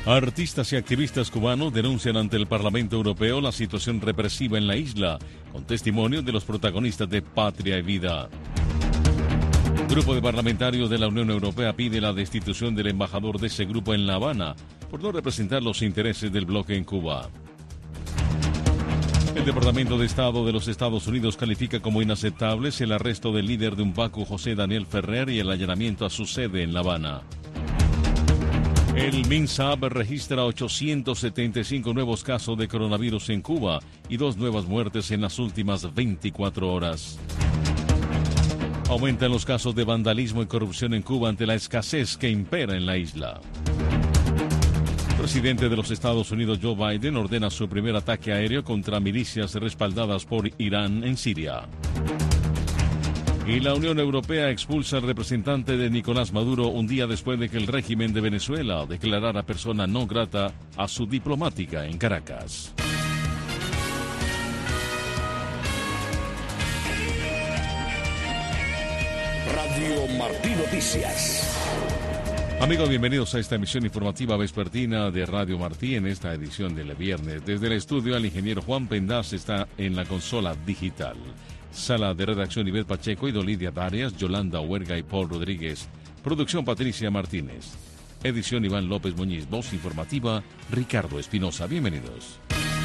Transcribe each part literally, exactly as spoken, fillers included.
Artistas y activistas cubanos denuncian ante el Parlamento Europeo la situación represiva en la isla, con testimonio de los protagonistas de Patria y Vida. Grupo de parlamentarios de la Unión Europea pide la destitución del embajador de ese grupo en La Habana por no representar los intereses del bloque en Cuba. El Departamento de Estado de los Estados Unidos califica como inaceptables el arresto del líder de Umbaco, José Daniel Ferrer, y el allanamiento a su sede en La Habana. El MINSAB registra ochocientos setenta y cinco nuevos casos de coronavirus en Cuba y dos nuevas muertes en las últimas veinticuatro horas. Aumentan los casos de vandalismo y corrupción en Cuba ante la escasez que impera en la isla. El presidente de los Estados Unidos, Joe Biden, ordena su primer ataque aéreo contra milicias respaldadas por Irán en Siria. Y la Unión Europea expulsa al representante de Nicolás Maduro un día después de que el régimen de Venezuela declarara persona no grata a su diplomática en Caracas. Radio Martí Noticias. Amigos, bienvenidos a esta emisión informativa vespertina de Radio Martí en esta edición del viernes. Desde el estudio, el ingeniero Juan Pendaz está en la consola digital. Sala de redacción, Ivette Pacheco y Dolidia Darias, Yolanda Huerga y Paul Rodríguez. Producción, Patricia Martínez. Edición, Iván López Muñiz. Voz informativa, Ricardo Espinosa. Bienvenidos.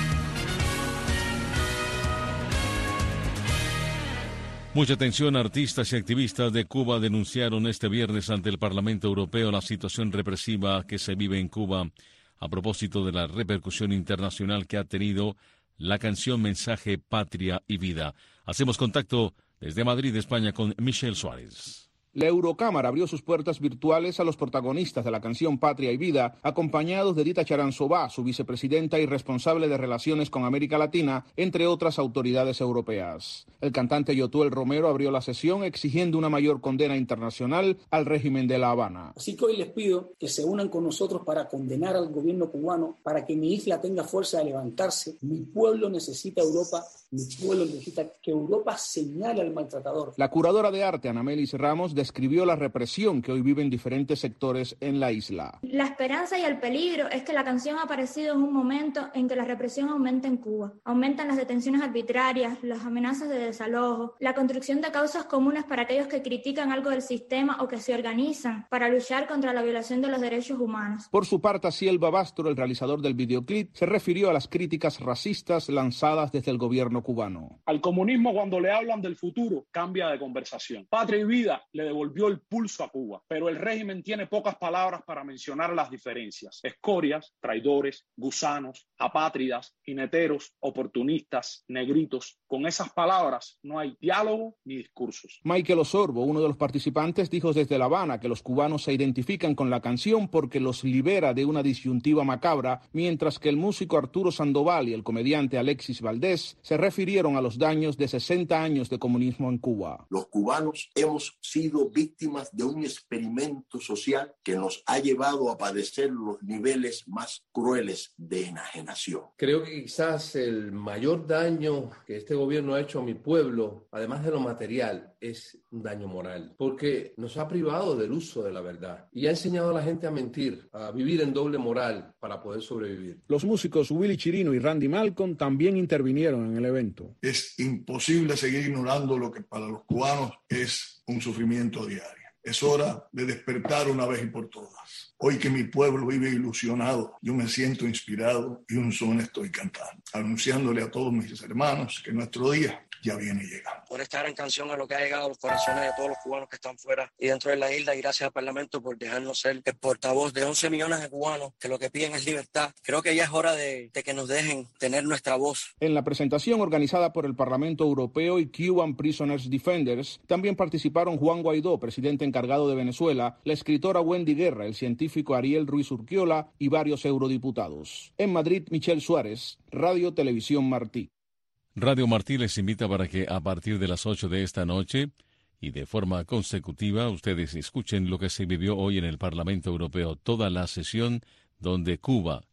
Mucha atención. Artistas y activistas de Cuba denunciaron este viernes ante el Parlamento Europeo la situación represiva que se vive en Cuba a propósito de la repercusión internacional que ha tenido la canción Mensaje, Patria y Vida. Hacemos contacto desde Madrid, España, con Michelle Suárez. La Eurocámara abrió sus puertas virtuales a los protagonistas de la canción Patria y Vida, acompañados de Dita Charanzová, su vicepresidenta y responsable de Relaciones con América Latina, entre otras autoridades europeas. El cantante Yotuel Romero abrió la sesión exigiendo una mayor condena internacional al régimen de La Habana. Así que hoy les pido que se unan con nosotros para condenar al gobierno cubano, para que mi isla tenga fuerza de levantarse. Mi pueblo necesita Europa, mi pueblo necesita que Europa señale al maltratador. La curadora de arte, Anamelis Ramos, describió la represión que hoy viven diferentes sectores en la isla. La esperanza y el peligro es que la canción ha aparecido en un momento en que la represión aumenta en Cuba. Aumentan las detenciones arbitrarias, las amenazas de desalojo, la construcción de causas comunes para aquellos que critican algo del sistema o que se organizan para luchar contra la violación de los derechos humanos. Por su parte, Asiel Babastro, el realizador del videoclip, se refirió a las críticas racistas lanzadas desde el gobierno cubano. Al comunismo, cuando le hablan del futuro, cambia de conversación. Patria y Vida le devolvió el pulso a Cuba, pero el régimen tiene pocas palabras para mencionar las diferencias. Escorias, traidores, gusanos, apátridas, jineteros, oportunistas, negritos. Con esas palabras no hay diálogo ni discursos. Michael Osorbo, uno de los participantes, dijo desde La Habana que los cubanos se identifican con la canción porque los libera de una disyuntiva macabra, mientras que el músico Arturo Sandoval y el comediante Alexis Valdés se refirieron a los daños de sesenta años de comunismo en Cuba. Los cubanos hemos sido víctimas de un experimento social que nos ha llevado a padecer los niveles más crueles de enajenación. Creo que quizás el mayor daño que este gobierno ha hecho a mi pueblo, además de lo material, es un daño moral, porque nos ha privado del uso de la verdad y ha enseñado a la gente a mentir, a vivir en doble moral para poder sobrevivir. Los músicos Willy Chirino y Randy Malcolm también intervinieron en el evento. Es imposible seguir ignorando lo que para los cubanos es un sufrimiento diario. Es hora de despertar una vez y por todas. Hoy que mi pueblo vive ilusionado, yo me siento inspirado y un son estoy cantando, anunciándole a todos mis hermanos que nuestro día ya viene llegando. Por esta gran canción a lo que ha llegado a los corazones de todos los cubanos que están fuera y dentro de la isla, y gracias al Parlamento por dejarnos ser el portavoz de once millones de cubanos que lo que piden es libertad. Creo que ya es hora de, de que nos dejen tener nuestra voz. En la presentación organizada por el Parlamento Europeo y Cuban Prisoners Defenders, también participaron Juan Guaidó, presidente encargado de Venezuela, la escritora Wendy Guerra, el científico Ariel Ruiz Urquiola y varios eurodiputados. En Madrid, Michelle Suárez, Radio Televisión Martí. Radio Martí les invita para que a partir de las ocho de esta noche y de forma consecutiva ustedes escuchen lo que se vivió hoy en el Parlamento Europeo, toda la sesión donde Cuba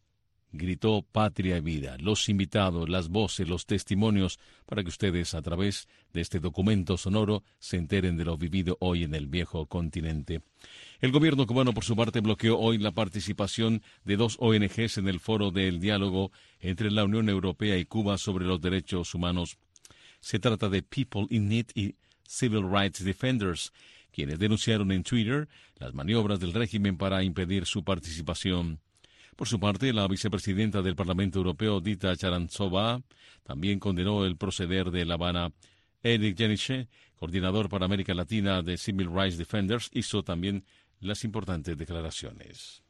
gritó Patria y Vida. Los invitados, las voces, los testimonios, para que ustedes a través de este documento sonoro se enteren de lo vivido hoy en el viejo continente. El gobierno cubano, por su parte, bloqueó hoy la participación de dos O N Ges en el foro del diálogo entre la Unión Europea y Cuba sobre los derechos humanos. Se trata de People in Need y Civil Rights Defenders, quienes denunciaron en Twitter las maniobras del régimen para impedir su participación. Por su parte, la vicepresidenta del Parlamento Europeo, Dita Charanzová, también condenó el proceder de La Habana. Eric Jeniche, coordinador para América Latina de Civil Rights Defenders, hizo también las importantes declaraciones.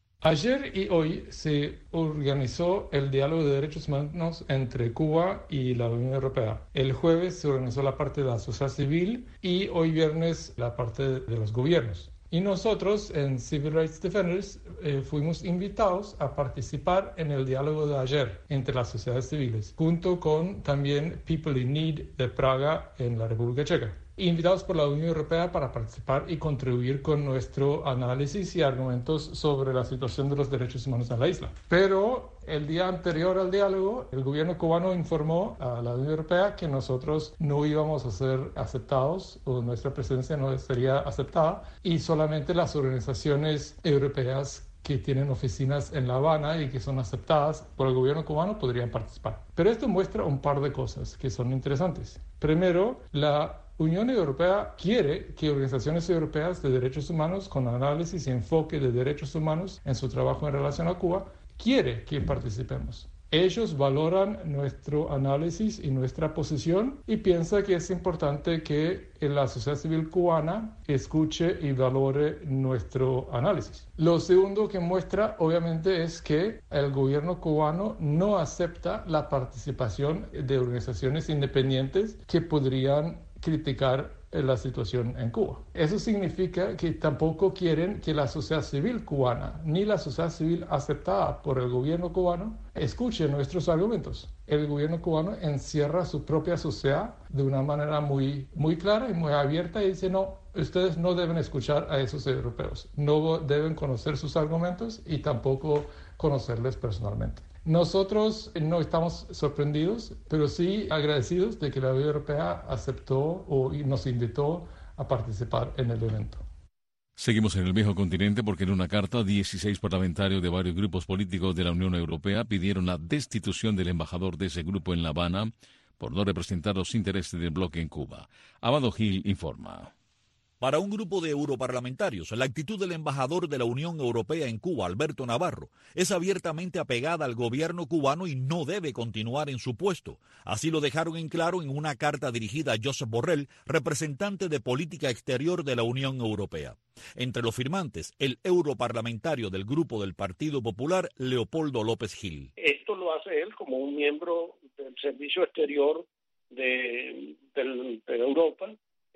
Ayer y hoy se organizó el diálogo de derechos humanos entre Cuba y la Unión Europea. El jueves se organizó la parte de la sociedad civil y hoy viernes la parte de los gobiernos. Y nosotros en Civil Rights Defenders eh, fuimos invitados a participar en el diálogo de ayer entre las sociedades civiles, junto con también People in Need de Praga en la República Checa. Invitados por la Unión Europea para participar y contribuir con nuestro análisis y argumentos sobre la situación de los derechos humanos en la isla. Pero el día anterior al diálogo, el gobierno cubano informó a la Unión Europea que nosotros no íbamos a ser aceptados o nuestra presencia no sería aceptada y solamente las organizaciones europeas que tienen oficinas en La Habana y que son aceptadas por el gobierno cubano podrían participar. Pero esto muestra un par de cosas que son interesantes. Primero, la Unión Europea quiere que organizaciones europeas de derechos humanos con análisis y enfoque de derechos humanos en su trabajo en relación a Cuba, quiere que participemos. Ellos valoran nuestro análisis y nuestra posición y piensan que es importante que la sociedad civil cubana escuche y valore nuestro análisis. Lo segundo que muestra, obviamente, es que el gobierno cubano no acepta la participación de organizaciones independientes que podrían criticar la situación en Cuba. Eso significa que tampoco quieren que la sociedad civil cubana ni la sociedad civil aceptada por el gobierno cubano escuche nuestros argumentos. El gobierno cubano encierra su propia sociedad de una manera muy, muy clara y muy abierta y dice no, ustedes no deben escuchar a esos europeos, no deben conocer sus argumentos y tampoco conocerles personalmente. Nosotros no estamos sorprendidos, pero sí agradecidos de que la Unión Europea aceptó o nos invitó a participar en el evento. Seguimos en el viejo continente porque en una carta dieciséis parlamentarios de varios grupos políticos de la Unión Europea pidieron la destitución del embajador de ese grupo en La Habana por no representar los intereses del bloque en Cuba. Amado Gil informa. Para un grupo de europarlamentarios, la actitud del embajador de la Unión Europea en Cuba, Alberto Navarro, es abiertamente apegada al gobierno cubano y no debe continuar en su puesto. Así lo dejaron en claro en una carta dirigida a Josep Borrell, representante de política exterior de la Unión Europea. Entre los firmantes, el europarlamentario del grupo del Partido Popular, Leopoldo López Gil. Esto lo hace él como un miembro del Servicio Exterior de, de, de Europa.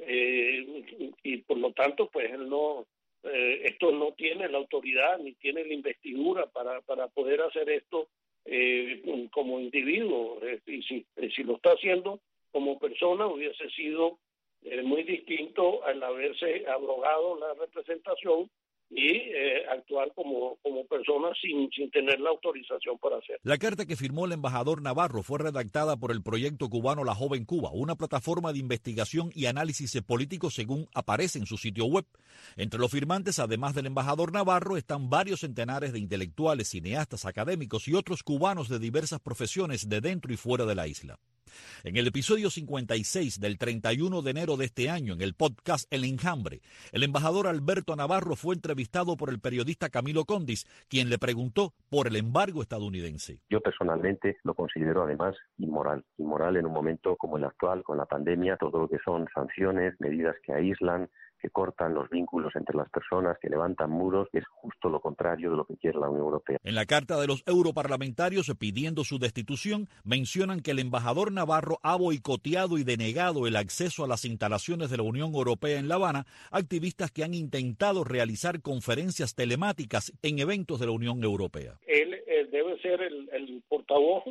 Eh, y por lo tanto pues él no eh, esto no tiene la autoridad ni tiene la investidura para para poder hacer esto eh, como individuo eh, y si, eh, si lo está haciendo como persona hubiese sido eh, muy distinto al haberse abrogado la representación y eh, actuar como, como persona sin, sin tener la autorización para hacerlo. La carta que firmó el embajador Navarro fue redactada por el proyecto cubano La Joven Cuba, una plataforma de investigación y análisis político según aparece en su sitio web. Entre los firmantes, además del embajador Navarro, están varios centenares de intelectuales, cineastas, académicos y otros cubanos de diversas profesiones de dentro y fuera de la isla. En el episodio cincuenta y seis del treinta y uno de enero de este año, en el podcast El Enjambre, el embajador Alberto Navarro fue entrevistado por el periodista Camilo Condis, quien le preguntó por el embargo estadounidense. Yo personalmente lo considero además inmoral. Inmoral en un momento como el actual, con la pandemia, todo lo que son sanciones, medidas que aíslan, que cortan los vínculos entre las personas, que levantan muros, es justo lo contrario de lo que quiere la Unión Europea. En la carta de los europarlamentarios pidiendo su destitución, mencionan que el embajador Navarro ha boicoteado y denegado el acceso a las instalaciones de la Unión Europea en La Habana, activistas que han intentado realizar conferencias telemáticas en eventos de la Unión Europea. Él, él debe ser el, el portavoz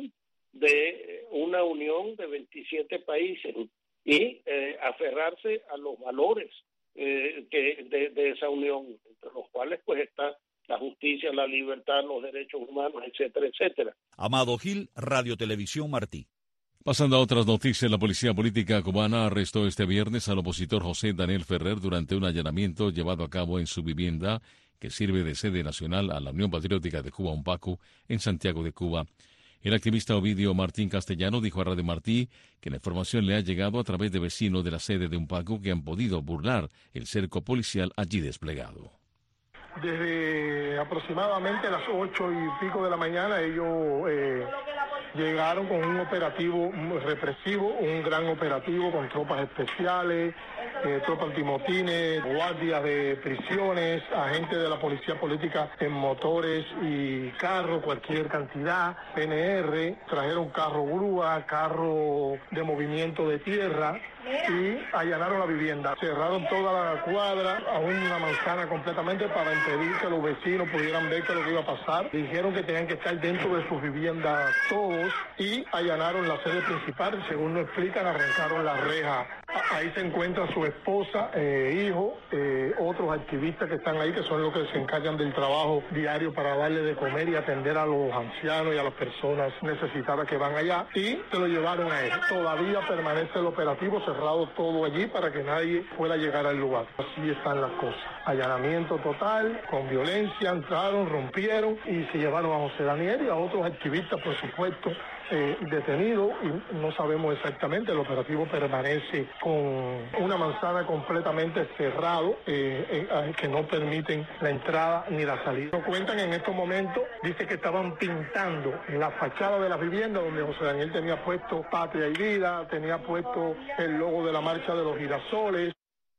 de una unión de veintisiete países y eh, aferrarse a los valores Eh, que de, de esa unión, entre los cuales pues está la justicia, la libertad, los derechos humanos, etcétera, etcétera. Amado Gil, Radio Televisión Martí. Pasando a otras noticias, la policía política cubana arrestó este viernes al opositor José Daniel Ferrer durante un allanamiento llevado a cabo en su vivienda, que sirve de sede nacional a la Unión Patriótica de Cuba, UNPACU, en Santiago de Cuba. El activista Ovidio Martín Castellano dijo a Radio Martí que la información le ha llegado a través de vecinos de la sede de UNPACU que han podido burlar el cerco policial allí desplegado. Desde aproximadamente las ocho y pico de la mañana ellos eh, llegaron con un operativo represivo, un gran operativo con tropas especiales, eh, tropas antimotines, guardias de prisiones, agentes de la policía política en motores y carros, cualquier cantidad, P N R, trajeron carro grúa, carro de movimiento de tierra y allanaron la vivienda. Cerraron toda la cuadra, a una manzana completamente para impedir que los vecinos pudieran ver qué es lo que iba a pasar. Dijeron que tenían que estar dentro de sus viviendas todos y allanaron la sede principal. Según nos explican, arrancaron la reja. Ahí se encuentra su esposa, eh, hijo, eh, otros activistas que están ahí, que son los que se encargan del trabajo diario para darle de comer y atender a los ancianos y a las personas necesitadas que van allá. Y se lo llevaron a él. Todavía permanece el operativo cerrado todo allí para que nadie pueda llegar al lugar. Así están las cosas. Allanamiento total, con violencia, entraron, rompieron y se llevaron a José Daniel y a otros activistas, por supuesto, eh, detenidos, y no sabemos exactamente. El operativo permanece con una manzana completamente cerrado, eh, eh, que no permiten la entrada ni la salida. Nos cuentan en estos momentos, dice que estaban pintando en la fachada de la vivienda donde José Daniel tenía puesto Patria y Vida, tenía puesto el logo de la Marcha de los Girasoles.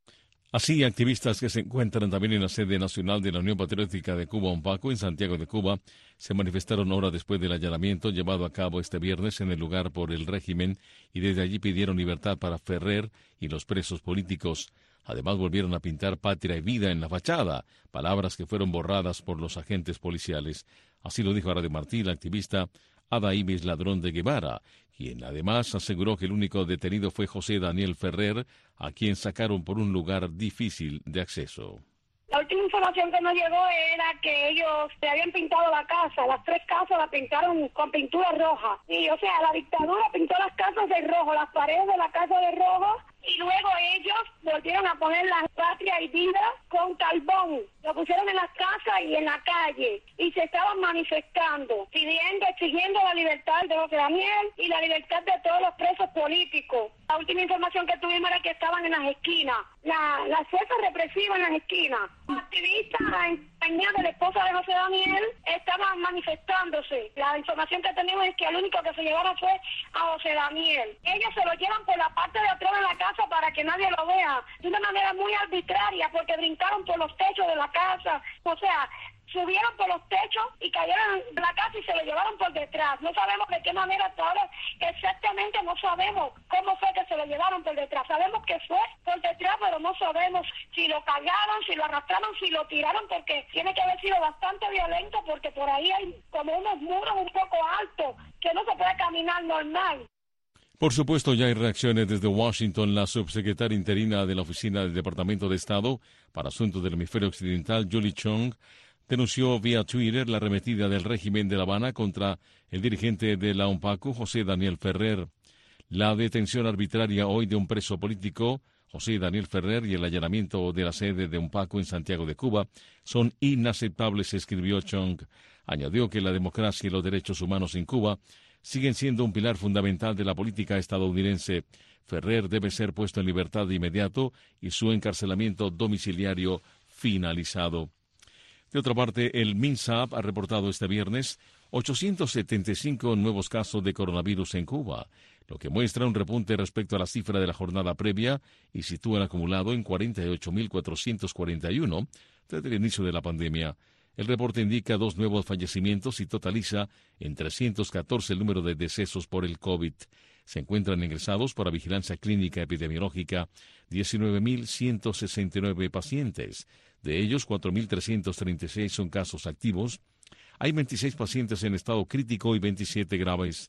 Así, activistas que se encuentran también en la sede nacional de la Unión Patriótica de Cuba, UNPACU, en Santiago de Cuba, se manifestaron horas después del allanamiento llevado a cabo este viernes en el lugar por el régimen y desde allí pidieron libertad para Ferrer y los presos políticos. Además, volvieron a pintar Patria y Vida en la fachada, palabras que fueron borradas por los agentes policiales. Así lo dijo a Radio Martí la activista Ada Ibis Ladrón de Guevara, quien además aseguró que el único detenido fue José Daniel Ferrer, a quien sacaron por un lugar difícil de acceso. La última información que nos llegó era que ellos se habían pintado la casa, las tres casas las pintaron con pintura roja. Y o sea, la dictadura pintó las casas de rojo, las paredes de la casa de rojo, y luego ellos volvieron a poner la Patria y Vida con carbón. Lo pusieron en las casas y en la calle y se estaban manifestando, pidiendo, exigiendo la libertad de José Daniel y la libertad de todos los presos políticos. La última información que tuvimos era que estaban en las esquinas, la, la fuerza represiva en las esquinas. Los activistas en compañía de la esposa de José Daniel estaban manifestándose. La información que tenemos es que el único que se llevaron fue a José Daniel. Ellos se lo llevan por la parte de atrás de la casa para que nadie lo vea, de una manera muy arbitraria, porque brincaron por los techos de la casa, o sea, subieron por los techos y cayeron en la casa y se lo llevaron por detrás. No sabemos de qué manera hasta ahora exactamente, no sabemos cómo fue que se lo llevaron por detrás. Sabemos que fue por detrás, pero no sabemos si lo cargaron, si lo arrastraron, si lo tiraron, porque tiene que haber sido bastante violento, porque por ahí hay como unos muros un poco altos que no se puede caminar normal. Por supuesto, ya hay reacciones desde Washington. La subsecretaria interina de la Oficina del Departamento de Estado para Asuntos del Hemisferio Occidental, Julie Chung, denunció vía Twitter la arremetida del régimen de La Habana contra el dirigente de la UNPACU, José Daniel Ferrer. La detención arbitraria hoy de un preso político, José Daniel Ferrer, y el allanamiento de la sede de UNPACU en Santiago de Cuba son inaceptables, escribió Chung. Añadió que la democracia y los derechos humanos en Cuba siguen siendo un pilar fundamental de la política estadounidense. Ferrer debe ser puesto en libertad de inmediato y su encarcelamiento domiciliario finalizado. De otra parte, el MINSAP ha reportado este viernes ochocientos setenta y cinco nuevos casos de coronavirus en Cuba, lo que muestra un repunte respecto a la cifra de la jornada previa y sitúa el acumulado en cuarenta y ocho mil cuatrocientos cuarenta y uno desde el inicio de la pandemia. El reporte indica dos nuevos fallecimientos y totaliza en trescientos catorce el número de decesos por el COVID. Se encuentran ingresados para vigilancia clínica epidemiológica diecinueve mil ciento sesenta y nueve pacientes. De ellos, cuatro mil trescientos treinta y seis son casos activos. Hay veintiséis pacientes en estado crítico y veintisiete graves.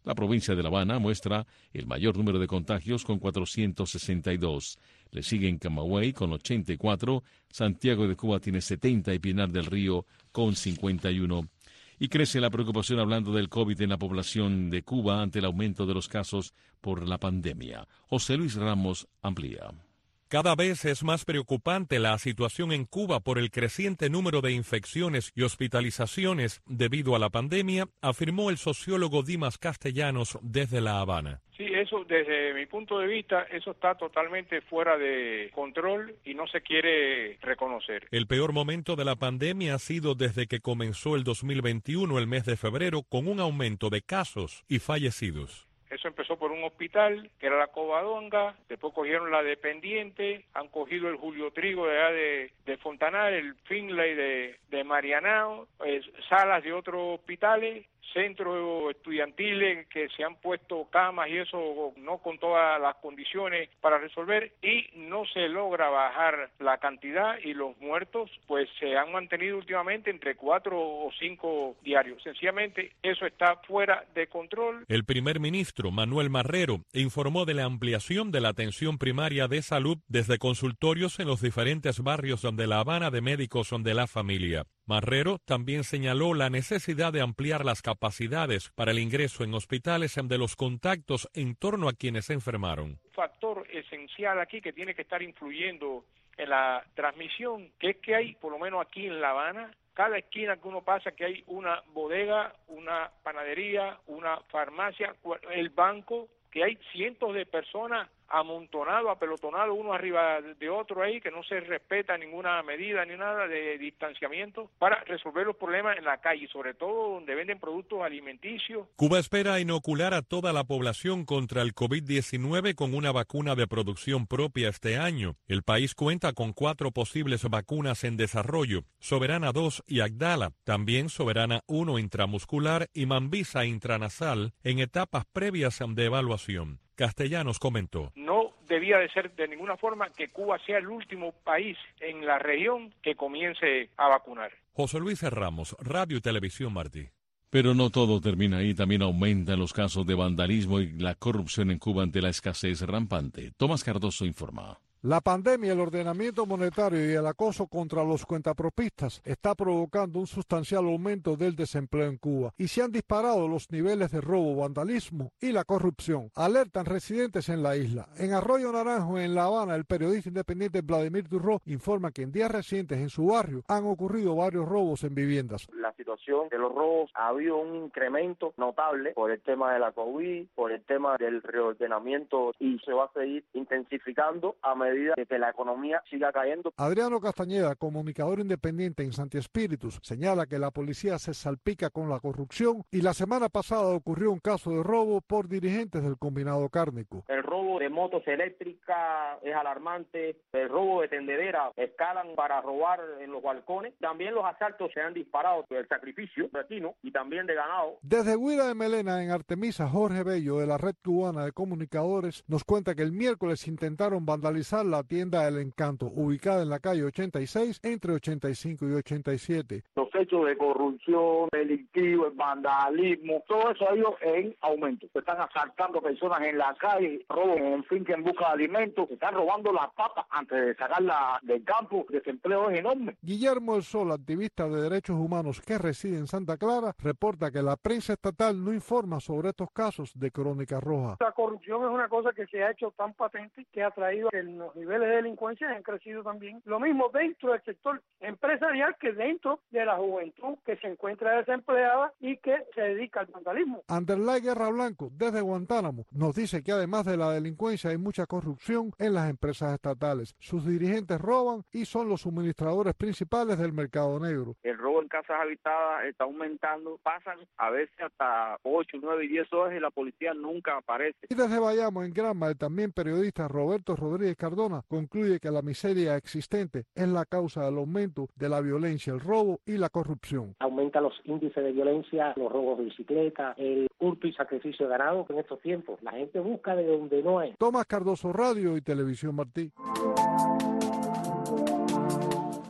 La provincia de La Habana muestra el mayor número de contagios con cuatrocientos sesenta y dos. Le siguen Camagüey con ochenta y cuatro, Santiago de Cuba tiene setenta y Pinar del Río con cincuenta y uno. Y crece la preocupación hablando del COVID en la población de Cuba ante el aumento de los casos por la pandemia. José Luis Ramos amplía. Cada vez es más preocupante la situación en Cuba por el creciente número de infecciones y hospitalizaciones debido a la pandemia, afirmó el sociólogo Dimas Castellanos desde La Habana. Sí, eso desde mi punto de vista, eso está totalmente fuera de control y no se quiere reconocer. El peor momento de la pandemia ha sido desde que comenzó el dos mil veintiuno, el mes de febrero, con un aumento de casos y fallecidos. Eso empezó por un hospital, que era la Covadonga, después cogieron la Dependiente, han cogido el Julio Trigo de allá de, de Fontanar, el Finlay de, de Marianao, eh, salas de otros hospitales, centros estudiantiles que se han puesto camas y eso no con todas las condiciones para resolver, y no se logra bajar la cantidad, y los muertos pues se han mantenido últimamente entre cuatro o cinco diarios. Sencillamente eso está fuera de control. El primer ministro Manuel Marrero informó de la ampliación de la atención primaria de salud desde consultorios en los diferentes barrios de La Habana de médicos de la familia. Marrero también señaló la necesidad de ampliar las capacidades para el ingreso en hospitales de los contactos en torno a quienes se enfermaron. Un factor esencial aquí que tiene que estar influyendo en la transmisión, que es que hay, por lo menos aquí en La Habana, cada esquina que uno pasa que hay una bodega, una panadería, una farmacia, el banco, que hay cientos de personas amontonado, apelotonado uno arriba de otro ahí, que no se respeta ninguna medida ni nada de distanciamiento para resolver los problemas en la calle, sobre todo donde venden productos alimenticios. Cuba espera inocular a toda la población contra el COVID diecinueve con una vacuna de producción propia este año. El país cuenta con cuatro posibles vacunas en desarrollo, Soberana dos y Agdala, también Soberana uno intramuscular y Mambisa intranasal en etapas previas de evaluación. Castellanos comentó. No debía de ser de ninguna forma que Cuba sea el último país en la región que comience a vacunar. José Luis Ramos, Radio y Televisión Martí. Pero no todo termina ahí, también aumentan los casos de vandalismo y la corrupción en Cuba ante la escasez rampante. Tomás Cardoso informa. La pandemia, el ordenamiento monetario y el acoso contra los cuentapropistas está provocando un sustancial aumento del desempleo en Cuba y se han disparado los niveles de robo, vandalismo y la corrupción. Alertan residentes en la isla. En Arroyo Naranjo, en La Habana, el periodista independiente Vladimir Durró informa que en días recientes en su barrio han ocurrido varios robos en viviendas. La situación de los robos ha habido un incremento notable por el tema de la COVID, por el tema del reordenamiento, y se va a seguir intensificando a medida de que la economía siga cayendo. Adriano Castañeda, comunicador independiente en Santi Espíritus, señala que la policía se salpica con la corrupción y la semana pasada ocurrió un caso de robo por dirigentes del combinado cárnico. El robo de motos eléctricas es alarmante, el robo de tendederas escalan para robar en los balcones, también los asaltos se han disparado, el sacrificio de equino y también de ganado. Desde Huila de Melena, en Artemisa, Jorge Bello, de la Red Cubana de Comunicadores, nos cuenta que el miércoles intentaron vandalizar la tienda del Encanto, ubicada en la calle ochenta y seis, entre ochenta y cinco y ochenta y siete. Los hechos de corrupción, delictivo, el vandalismo, todo eso ha ido en aumento. Se están asaltando personas en la calle, robo en finca en busca de alimentos, se están robando las papas antes de sacarlas del campo. El desempleo es enorme. Guillermo El Sol, activista de derechos humanos que reside en Santa Clara, reporta que la prensa estatal no informa sobre estos casos de crónica roja. La corrupción es una cosa que se ha hecho tan patente que ha traído que los niveles de delincuencia han crecido también. Lo mismo dentro del sector empresarial que dentro de la juventud que se encuentra desempleada y que se dedica al vandalismo. Anderlay Guerra Blanco, desde Guantánamo, nos dice que además de la delincuencia hay mucha corrupción en las empresas estatales. Sus dirigentes roban y son los suministradores principales del mercado negro. El robo en casas habitadas está aumentando, pasan a veces hasta ocho, nueve y diez horas y la policía nunca aparece. Y desde Bayamo, en Granma, el también periodista Roberto Rodríguez Cardona concluye que la miseria existente es la causa del aumento de la violencia, el robo y la corrupción. Aumenta los índices de violencia, los robos de bicicleta, el hurto y sacrificio de ganado en estos tiempos. La gente busca de donde no hay. Tomás Cardoso, Radio y Televisión Martí.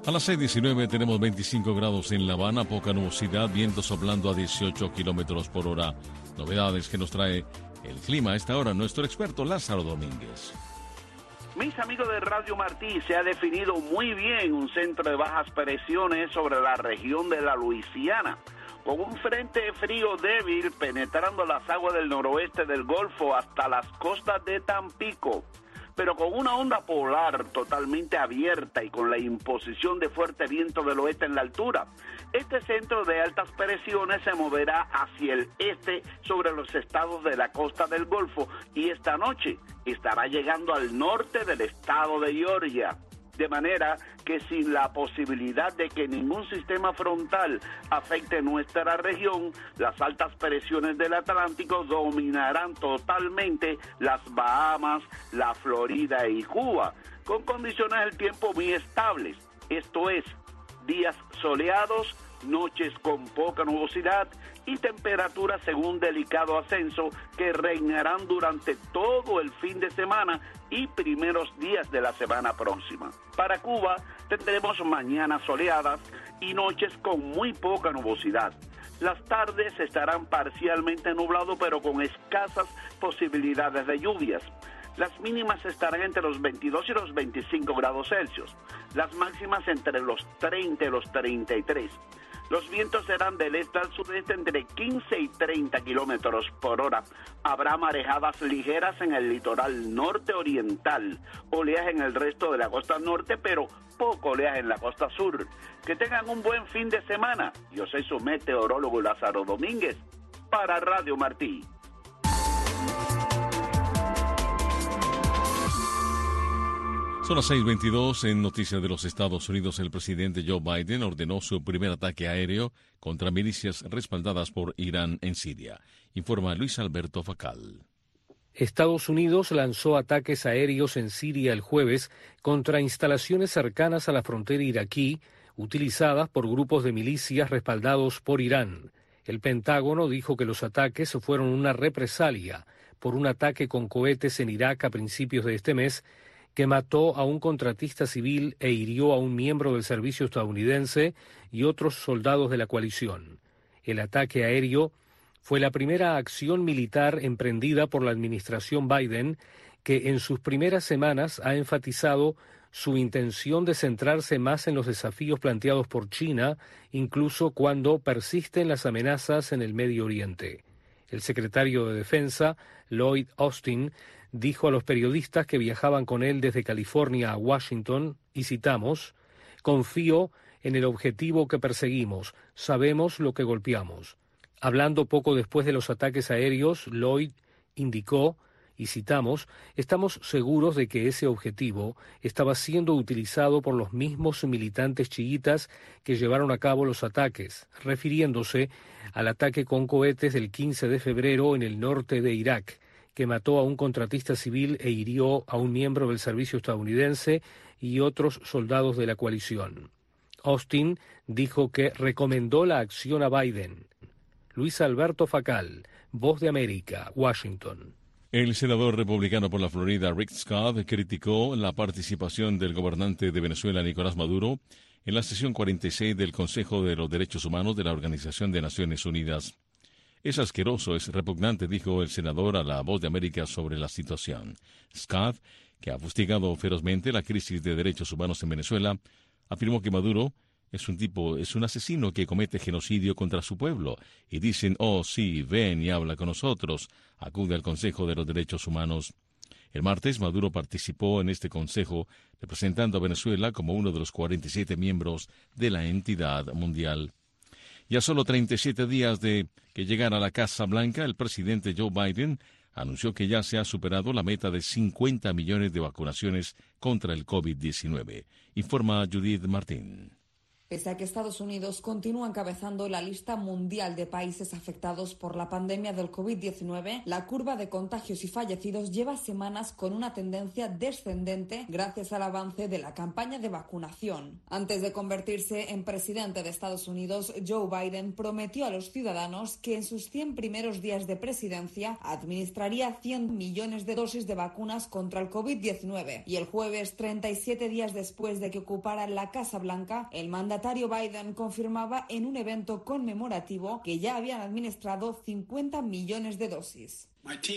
A las seis diecinueve tenemos veinticinco grados en La Habana, poca nubosidad, viento soplando a dieciocho kilómetros por hora. Novedades que nos trae el clima a esta hora nuestro experto Lázaro Domínguez. Mis amigos de Radio Martí, se ha definido muy bien un centro de bajas presiones sobre la región de la Luisiana, con un frente frío débil penetrando las aguas del noroeste del Golfo hasta las costas de Tampico, pero con una onda polar totalmente abierta y con la imposición de fuerte viento del oeste en la altura. Este centro de altas presiones se moverá hacia el este sobre los estados de la costa del Golfo y esta noche estará llegando al norte del estado de Georgia. De manera que sin la posibilidad de que ningún sistema frontal afecte nuestra región, las altas presiones del Atlántico dominarán totalmente las Bahamas, la Florida y Cuba, con condiciones del tiempo muy estables. Esto es, días soleados, noches con poca nubosidad y temperaturas según delicado ascenso que reinarán durante todo el fin de semana y primeros días de la semana próxima. Para Cuba tendremos mañanas soleadas y noches con muy poca nubosidad. Las tardes estarán parcialmente nublados pero con escasas posibilidades de lluvias. Las mínimas estarán entre los veintidós y los veinticinco grados Celsius, las máximas entre los treinta y los treinta y tres. Los vientos serán del este al sudeste entre quince y treinta kilómetros por hora. Habrá marejadas ligeras en el litoral norte oriental, oleaje en el resto de la costa norte, pero poco oleaje en la costa sur. Que tengan un buen fin de semana. Yo soy su meteorólogo Lázaro Domínguez para Radio Martí. Son las seis veintidós. En noticias de los Estados Unidos, el presidente Joe Biden ordenó su primer ataque aéreo contra milicias respaldadas por Irán en Siria. Informa Luis Alberto Facal. Estados Unidos lanzó ataques aéreos en Siria el jueves contra instalaciones cercanas a la frontera iraquí, utilizadas por grupos de milicias respaldados por Irán. El Pentágono dijo que los ataques fueron una represalia por un ataque con cohetes en Irak a principios de este mes, que mató a un contratista civil e hirió a un miembro del servicio estadounidense y otros soldados de la coalición. El ataque aéreo fue la primera acción militar emprendida por la administración Biden, que en sus primeras semanas ha enfatizado su intención de centrarse más en los desafíos planteados por China, incluso cuando persisten las amenazas en el Medio Oriente. El secretario de Defensa, Lloyd Austin, dijo a los periodistas que viajaban con él desde California a Washington, y citamos, «Confío en el objetivo que perseguimos, sabemos lo que golpeamos». Hablando poco después de los ataques aéreos, Lloyd indicó, y citamos, «Estamos seguros de que ese objetivo estaba siendo utilizado por los mismos militantes chiitas que llevaron a cabo los ataques», refiriéndose al ataque con cohetes del quince de febrero en el norte de Irak, que mató a un contratista civil e hirió a un miembro del servicio estadounidense y otros soldados de la coalición. Austin dijo que recomendó la acción a Biden. Luis Alberto Facal, Voz de América, Washington. El senador republicano por la Florida, Rick Scott, criticó la participación del gobernante de Venezuela, Nicolás Maduro, en la sesión cuarenta y seis del Consejo de los Derechos Humanos de la Organización de Naciones Unidas. Es asqueroso, es repugnante, dijo el senador a la Voz de América sobre la situación. Scott, que ha fustigado ferozmente la crisis de derechos humanos en Venezuela, afirmó que Maduro es un tipo, es un asesino que comete genocidio contra su pueblo. Y dicen, oh sí, ven y habla con nosotros, acude al Consejo de los Derechos Humanos. El martes, Maduro participó en este consejo, representando a Venezuela como uno de los cuarenta y siete miembros de la entidad mundial. Y a solo treinta y siete días de que llegara a la Casa Blanca, el presidente Joe Biden anunció que ya se ha superado la meta de cincuenta millones de vacunaciones contra el COVID diecinueve. Informa Judith Martín. Pese a que Estados Unidos continúa encabezando la lista mundial de países afectados por la pandemia del COVID diecinueve, la curva de contagios y fallecidos lleva semanas con una tendencia descendente gracias al avance de la campaña de vacunación. Antes de convertirse en presidente de Estados Unidos, Joe Biden prometió a los ciudadanos que en sus cien primeros días de presidencia administraría cien millones de dosis de vacunas contra el COVID diecinueve. Y el jueves, treinta y siete días después de que ocupara la Casa Blanca, el mandatario El mandatario Biden confirmaba en un evento conmemorativo que ya habían administrado cincuenta millones de dosis.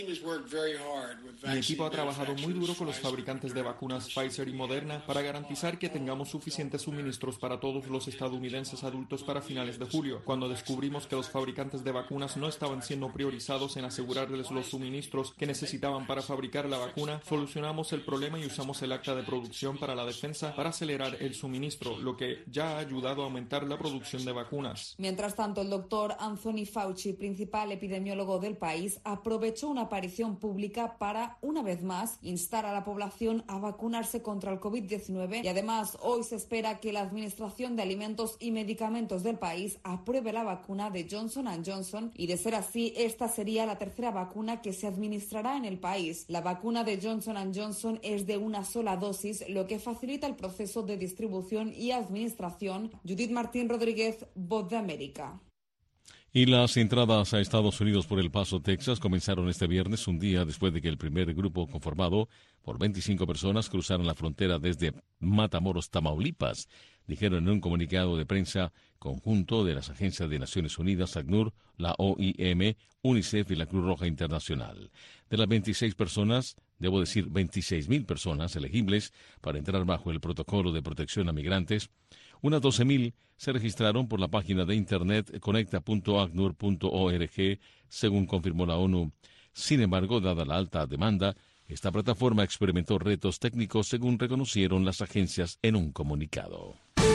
Mi equipo ha trabajado muy duro con los fabricantes de vacunas Pfizer y Moderna para garantizar que tengamos suficientes suministros para todos los estadounidenses adultos para finales de julio. Cuando descubrimos que los fabricantes de vacunas no estaban siendo priorizados en asegurarles los suministros que necesitaban para fabricar la vacuna, solucionamos el problema y usamos el acta de producción para la defensa para acelerar el suministro, lo que ya ha ayudado a aumentar la producción de vacunas. Mientras tanto, el doctor Anthony Fauci, principal epidemiólogo del país, aprovechó una aparición pública para, una vez más, instar a la población a vacunarse contra el COVID diecinueve y además hoy se espera que la Administración de Alimentos y Medicamentos del país apruebe la vacuna de Johnson and Johnson y, de ser así, esta sería la tercera vacuna que se administrará en el país. La vacuna de Johnson and Johnson es de una sola dosis, lo que facilita el proceso de distribución y administración. Judith Martín Rodríguez, Voz de América. Y las entradas a Estados Unidos por El Paso, Texas, comenzaron este viernes, un día después de que el primer grupo conformado por veinticinco personas cruzaran la frontera desde Matamoros, Tamaulipas, dijeron en un comunicado de prensa conjunto de las agencias de Naciones Unidas, ACNUR, la O I M, UNICEF y la Cruz Roja Internacional. De las veintiséis personas, debo decir veintiséis mil personas elegibles para entrar bajo el protocolo de protección a migrantes, unas doce mil se registraron por la página de internet conecta punto acnur punto org, según confirmó la ONU. Sin embargo, dada la alta demanda, esta plataforma experimentó retos técnicos, según reconocieron las agencias en un comunicado.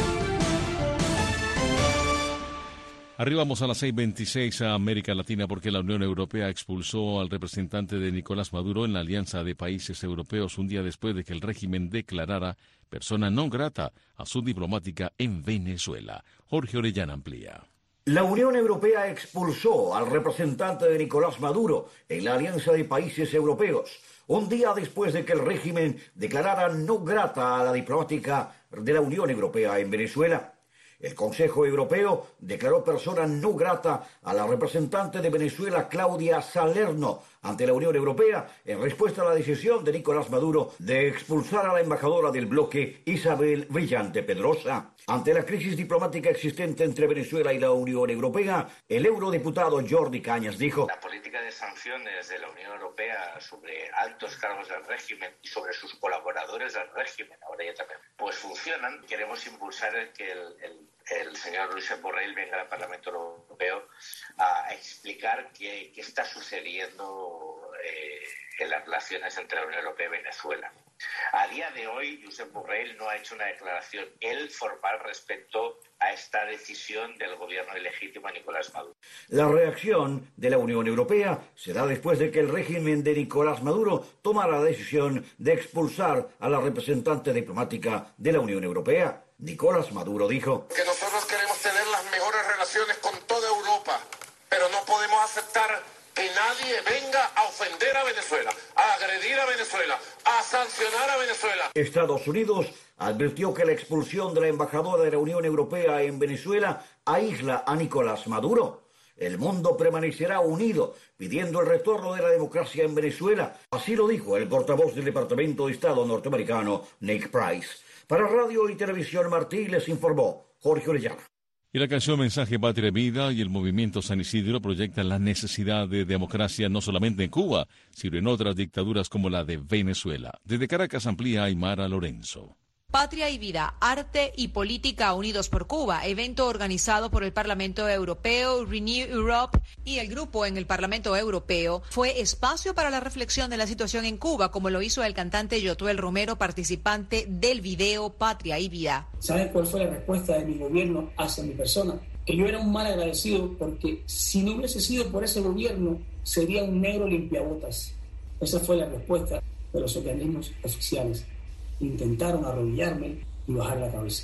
Arribamos a las seis veintiséis a América Latina porque la Unión Europea expulsó al representante de Nicolás Maduro en la Alianza de Países Europeos un día después de que el régimen declarara persona non grata a su diplomática en Venezuela. Jorge Orellana amplía. La Unión Europea expulsó al representante de Nicolás Maduro en la Alianza de Países Europeos un día después de que el régimen declarara no grata a la diplomática de la Unión Europea en Venezuela. El Consejo Europeo declaró persona no grata a la representante de Venezuela, Claudia Salerno, ante la Unión Europea en respuesta a la decisión de Nicolás Maduro de expulsar a la embajadora del bloque, Isabel Brillante Pedrosa. Ante la crisis diplomática existente entre Venezuela y la Unión Europea, el eurodiputado Jordi Cañas dijo: la política de sanciones de la Unión Europea sobre altos cargos del régimen y sobre sus colaboradores del régimen, ahora ya también, pues funcionan. Queremos impulsar el que el, el el señor Josep Borrell venga al Parlamento Europeo a explicar qué, qué está sucediendo eh, en las relaciones entre la Unión Europea y Venezuela. A día de hoy, Josep Borrell no ha hecho una declaración él formal respecto a esta decisión del gobierno ilegítimo de Nicolás Maduro. La reacción de la Unión Europea se da después de que el régimen de Nicolás Maduro tomara la decisión de expulsar a la representante diplomática de la Unión Europea. Nicolás Maduro dijo: que nosotros queremos tener las mejores relaciones con toda Europa, pero no podemos aceptar que nadie venga a ofender a Venezuela, a agredir a Venezuela, a sancionar a Venezuela. Estados Unidos advirtió que la expulsión de la embajadora de la Unión Europea en Venezuela aísla a Nicolás Maduro. El mundo permanecerá unido, pidiendo el retorno de la democracia en Venezuela. Así lo dijo el portavoz del Departamento de Estado norteamericano, Nick Price. Para Radio y Televisión Martí les informó Jorge Orellana. Y la canción Mensaje Patria Vida y el movimiento San Isidro proyectan la necesidad de democracia no solamente en Cuba, sino en otras dictaduras como la de Venezuela. Desde Caracas amplía Aymara Lorenzo. Patria y Vida, Arte y Política Unidos por Cuba, evento organizado por el Parlamento Europeo, Renew Europe y el grupo en el Parlamento Europeo, fue espacio para la reflexión de la situación en Cuba, como lo hizo el cantante Yotuel Romero, participante del video Patria y Vida. ¿Saben cuál fue la respuesta de mi gobierno hacia mi persona? Que yo era un mal agradecido porque si no hubiese sido por ese gobierno, sería un negro limpiabotas. Esa fue la respuesta de los organismos oficiales. Intentaron arrodillarme y bajar la cabeza.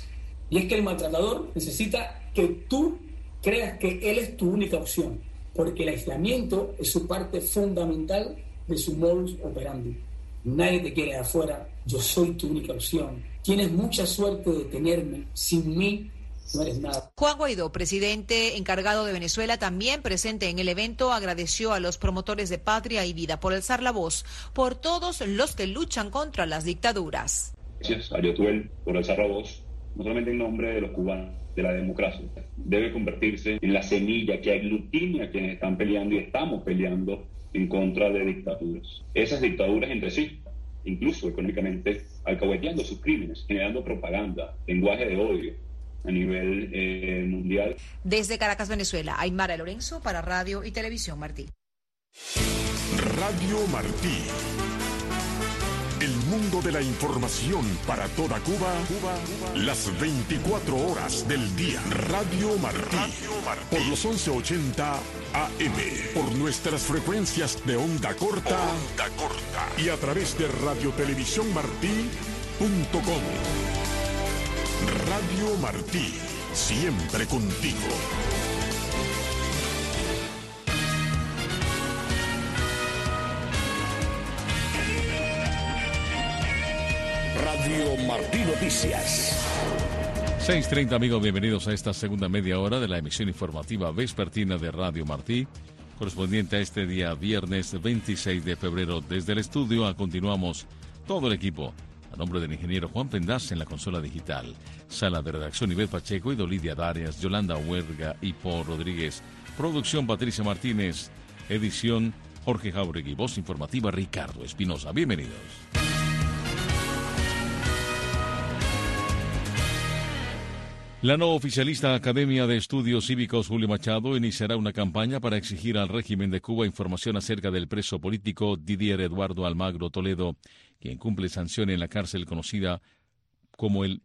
Y es que el maltratador necesita que tú creas que él es tu única opción, porque el aislamiento es su parte fundamental de su modus operandi. Nadie te quiere de afuera, yo soy tu única opción. Tienes mucha suerte de tenerme, sin mí no eres nada. Juan Guaidó, presidente encargado de Venezuela, también presente en el evento, agradeció a los promotores de Patria y Vida por alzar la voz por todos los que luchan contra las dictaduras. Gracias a Yotuel por alzar la voz, no solamente en nombre de los cubanos, de la democracia. Debe convertirse en la semilla que aglutina a quienes están peleando y estamos peleando en contra de dictaduras. Esas dictaduras entre sí, incluso económicamente, alcahueteando sus crímenes, generando propaganda, lenguaje de odio a nivel eh, mundial. Desde Caracas, Venezuela, Aymara Lorenzo para Radio y Televisión Martí. Radio Martí. El mundo de la información para toda Cuba, Cuba, Cuba, las veinticuatro horas del día. Radio Martí. Radio Martí. Por los once ochenta A M. Por nuestras frecuencias de onda corta. Onda corta. Y a través de radio televisión martí punto com. Radio Martí. Siempre contigo. Radio Martí Noticias. seis treinta amigos, bienvenidos a esta segunda media hora de la emisión informativa vespertina de Radio Martí, correspondiente a este día viernes veintiséis de febrero. Desde el estudio continuamos todo el equipo, a nombre del ingeniero Juan Pendaz en la consola digital, sala de redacción Ivette Pacheco y Dolidia Darias, Yolanda Huerga y Paul Rodríguez, producción Patricia Martínez, edición Jorge Jauregui, voz informativa Ricardo Espinosa. Bienvenidos. La no oficialista Academia de Estudios Cívicos Julio Machado iniciará una campaña para exigir al régimen de Cuba información acerca del preso político Didier Eduardo Almagro Toledo, quien cumple sanción en la cárcel conocida como el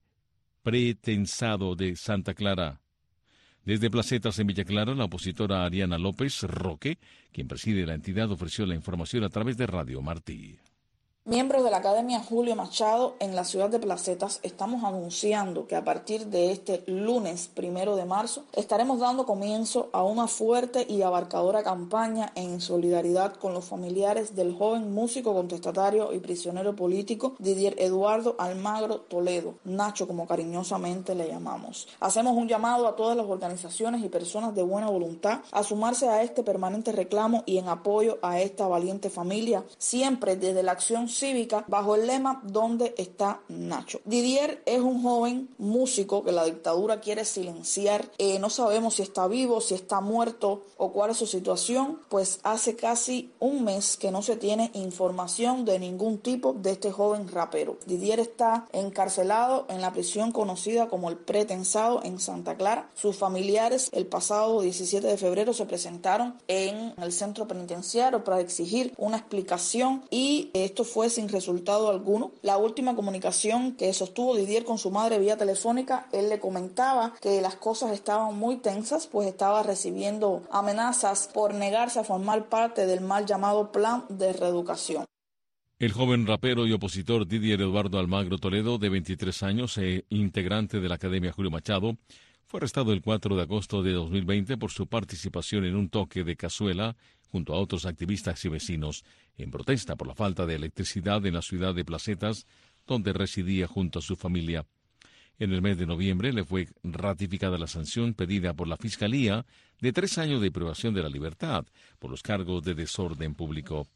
Pretensado de Santa Clara. Desde Placetas en Villa Clara, la opositora Ariana López Roque, quien preside la entidad, ofreció la información a través de Radio Martí. Miembros de la Academia Julio Machado en la ciudad de Placetas estamos anunciando que a partir de este lunes primero de marzo estaremos dando comienzo a una fuerte y abarcadora campaña en solidaridad con los familiares del joven músico contestatario y prisionero político Didier Eduardo Almagro Toledo, Nacho como cariñosamente le llamamos. Hacemos un llamado a todas las organizaciones y personas de buena voluntad a sumarse a este permanente reclamo y en apoyo a esta valiente familia, siempre desde la acción cívica bajo el lema ¿Dónde está Nacho? Didier es un joven músico que la dictadura quiere silenciar. Eh, no sabemos si está vivo, si está muerto o cuál es su situación, pues hace casi un mes que no se tiene información de ningún tipo de este joven rapero. Didier está encarcelado en la prisión conocida como el Pretensado en Santa Clara. Sus familiares el pasado diecisiete de febrero se presentaron en el centro penitenciario para exigir una explicación y esto fue sin resultado alguno. La última comunicación que sostuvo Didier con su madre vía telefónica, él le comentaba que las cosas estaban muy tensas, pues estaba recibiendo amenazas por negarse a formar parte del mal llamado Plan de Reeducación. El joven rapero y opositor Didier Eduardo Almagro Toledo, de veintitrés años e integrante de la Academia Julio Machado, fue arrestado el cuatro de agosto de dos mil veinte por su participación en un toque de cazuela junto a otros activistas y vecinos, en protesta por la falta de electricidad en la ciudad de Placetas, donde residía junto a su familia. En el mes de noviembre le fue ratificada la sanción pedida por la Fiscalía de tres años de privación de la libertad por los cargos de desorden público.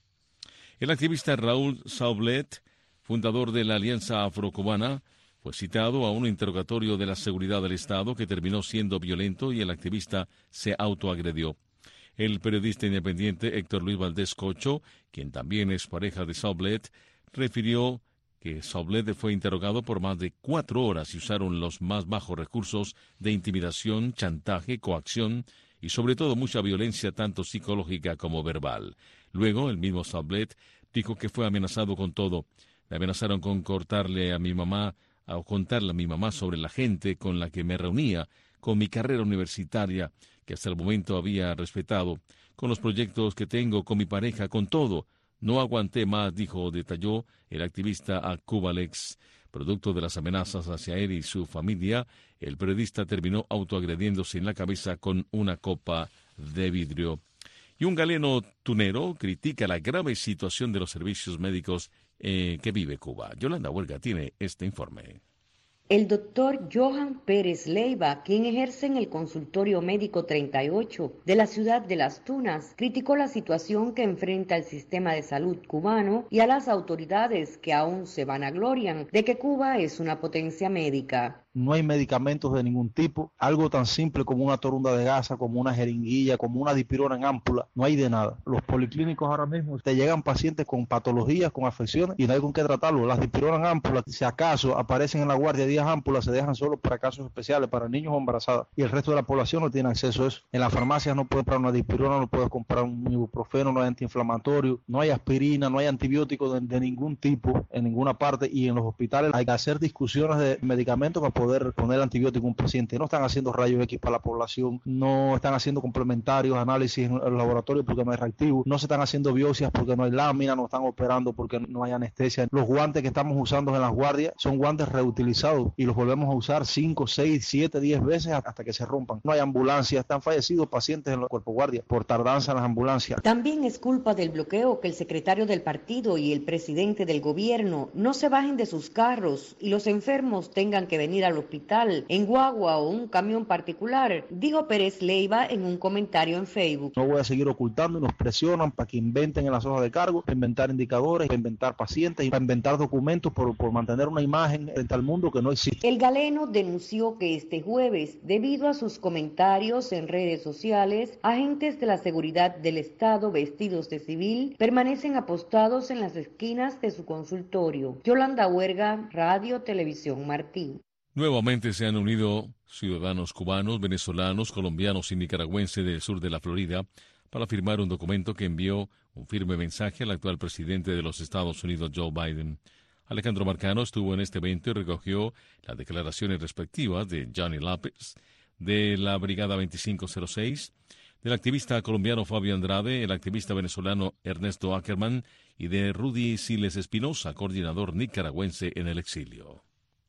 El activista Raúl Saublet, fundador de la Alianza Afrocubana, fue citado a un interrogatorio de la seguridad del Estado que terminó siendo violento y el activista se autoagredió. El periodista independiente Héctor Luis Valdés Cocho, quien también es pareja de Saublet, refirió que Saublet fue interrogado por más de cuatro horas y usaron los más bajos recursos de intimidación, chantaje, coacción y sobre todo mucha violencia tanto psicológica como verbal. Luego, el mismo Saublet dijo que fue amenazado con todo. Me amenazaron con cortarle a mi mamá, o contarle a mi mamá sobre la gente con la que me reunía, con mi carrera universitaria, que hasta el momento había respetado, con los proyectos que tengo, con mi pareja, con todo. No aguanté más, dijo, detalló el activista a Cubalex. Producto de las amenazas hacia él y su familia, el periodista terminó autoagrediéndose en la cabeza con una copa de vidrio. Y un galeno tunero critica la grave situación de los servicios médicos eh, que vive Cuba. Yolanda Huerga tiene este informe. El doctor Johan Pérez Leiva, quien ejerce en el consultorio médico treinta y ocho de la ciudad de Las Tunas, criticó la situación que enfrenta el sistema de salud cubano y a las autoridades que aún se vanaglorian de que Cuba es una potencia médica. No hay medicamentos de ningún tipo, algo tan simple como una torunda de gasa, como una jeringuilla, como una dipirona en ámpula, no hay de nada. Los policlínicos ahora mismo te llegan pacientes con patologías, con afecciones y no hay con qué tratarlo. Las dipironas en ámpula, si acaso aparecen en la guardia diez ámpulas, se dejan solo para casos especiales, para niños o embarazadas, y el resto de la población no tiene acceso a eso. En las farmacias no puedes comprar una dipirona, no puedes comprar un ibuprofeno, no hay antiinflamatorio, no hay aspirina, no hay antibióticos de, de ningún tipo en ninguna parte, y en los hospitales hay que hacer discusiones de medicamentos para poder poner antibiótico a un paciente. No están haciendo rayos X para la población, no están haciendo complementarios, análisis en el laboratorio porque no hay reactivo, no se están haciendo biopsias porque no hay lámina, no están operando porque no hay anestesia. Los guantes que estamos usando en las guardias son guantes reutilizados y los volvemos a usar cinco, seis, siete, diez veces hasta que se rompan. No hay ambulancias, están fallecidos pacientes en los cuerpos guardia por tardanza en las ambulancias. También es culpa del bloqueo que el secretario del partido y el presidente del gobierno no se bajen de sus carros y los enfermos tengan que venir al hospital en guagua o un camión particular, dijo Pérez Leiva en un comentario en Facebook. No voy a seguir ocultando y nos presionan para que inventen en las hojas de cargo, para inventar indicadores, para inventar pacientes y para inventar documentos por, por mantener una imagen frente al mundo que no existe. El galeno denunció que este jueves, debido a sus comentarios en redes sociales, agentes de la seguridad del Estado vestidos de civil permanecen apostados en las esquinas de su consultorio. Yolanda Huerga, Radio Televisión Martín. Nuevamente se han unido ciudadanos cubanos, venezolanos, colombianos y nicaragüenses del sur de la Florida para firmar un documento que envió un firme mensaje al actual presidente de los Estados Unidos, Joe Biden. Alejandro Marcano estuvo en este evento y recogió las declaraciones respectivas de Johnny López, de la Brigada veinticinco cero seis, del activista colombiano Fabio Andrade, el activista venezolano Ernesto Ackerman y de Rudy Siles Espinosa, coordinador nicaragüense en el exilio.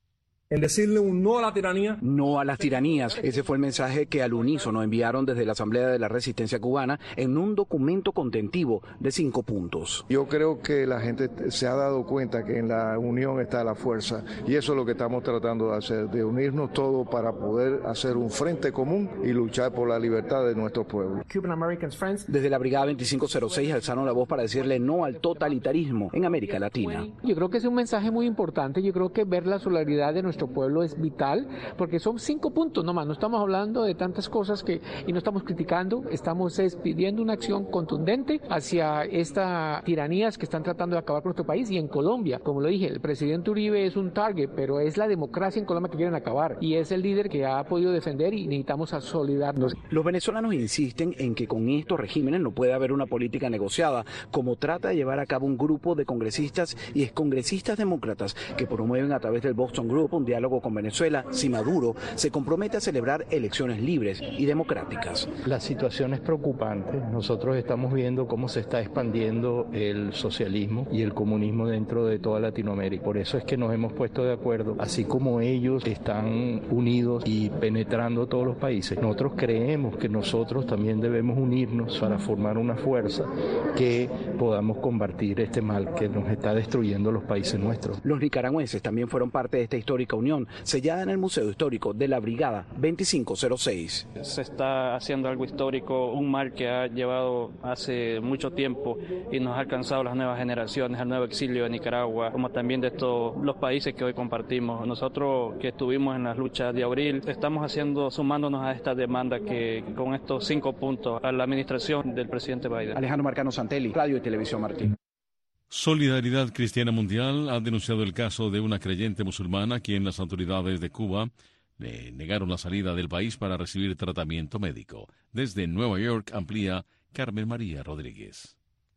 En decirle un no a la tiranía. No a las tiranías. Ese fue el mensaje que al unísono enviaron desde la Asamblea de la Resistencia Cubana en un documento contentivo de cinco puntos. Yo creo que la gente se ha dado cuenta que en la unión está la fuerza y eso es lo que estamos tratando de hacer, de unirnos todos para poder hacer un frente común y luchar por la libertad de nuestro pueblo. Cuban Americans Friends. Desde la Brigada veinticinco cero seis alzaron la voz para decirle no al totalitarismo en América Latina. Yo creo que es un mensaje muy importante. Yo creo que ver la solidaridad de nuestro pueblo es vital, porque son cinco puntos nomás, no estamos hablando de tantas cosas que, y no estamos criticando, estamos es, pidiendo una acción contundente hacia estas tiranías que están tratando de acabar con nuestro país. Y en Colombia, como lo dije, el presidente Uribe es un target, pero es la democracia en Colombia que quieren acabar, y es el líder que ha podido defender y necesitamos solidarnos. Los venezolanos insisten en que con estos regímenes no puede haber una política negociada, como trata de llevar a cabo un grupo de congresistas y excongresistas demócratas que promueven a través del Boston Group un diálogo con Venezuela si Maduro se compromete a celebrar elecciones libres y democráticas. La situación es preocupante. Nosotros estamos viendo cómo se está expandiendo el socialismo y el comunismo dentro de toda Latinoamérica. Por eso es que nos hemos puesto de acuerdo, así como ellos están unidos y penetrando todos los países. Nosotros creemos que nosotros también debemos unirnos para formar una fuerza que podamos combatir este mal que nos está destruyendo los países nuestros. Los nicaragüenses también fueron parte de esta histórica unión, sellada en el Museo Histórico de la Brigada veinticinco cero seis. Se está haciendo algo histórico, un mal que ha llevado hace mucho tiempo y nos ha alcanzado las nuevas generaciones, el nuevo exilio de Nicaragua, como también de estos los países que hoy compartimos. Nosotros que estuvimos en las luchas de abril, estamos haciendo, sumándonos a esta demanda que con estos cinco puntos a la administración del presidente Biden. Alejandro Marcano Santelli, Radio y Televisión Martín. Solidaridad Cristiana Mundial ha denunciado el caso de una creyente musulmana a quien las autoridades de Cuba le negaron la salida del país para recibir tratamiento médico. Desde Nueva York amplía Carmen María Rodríguez.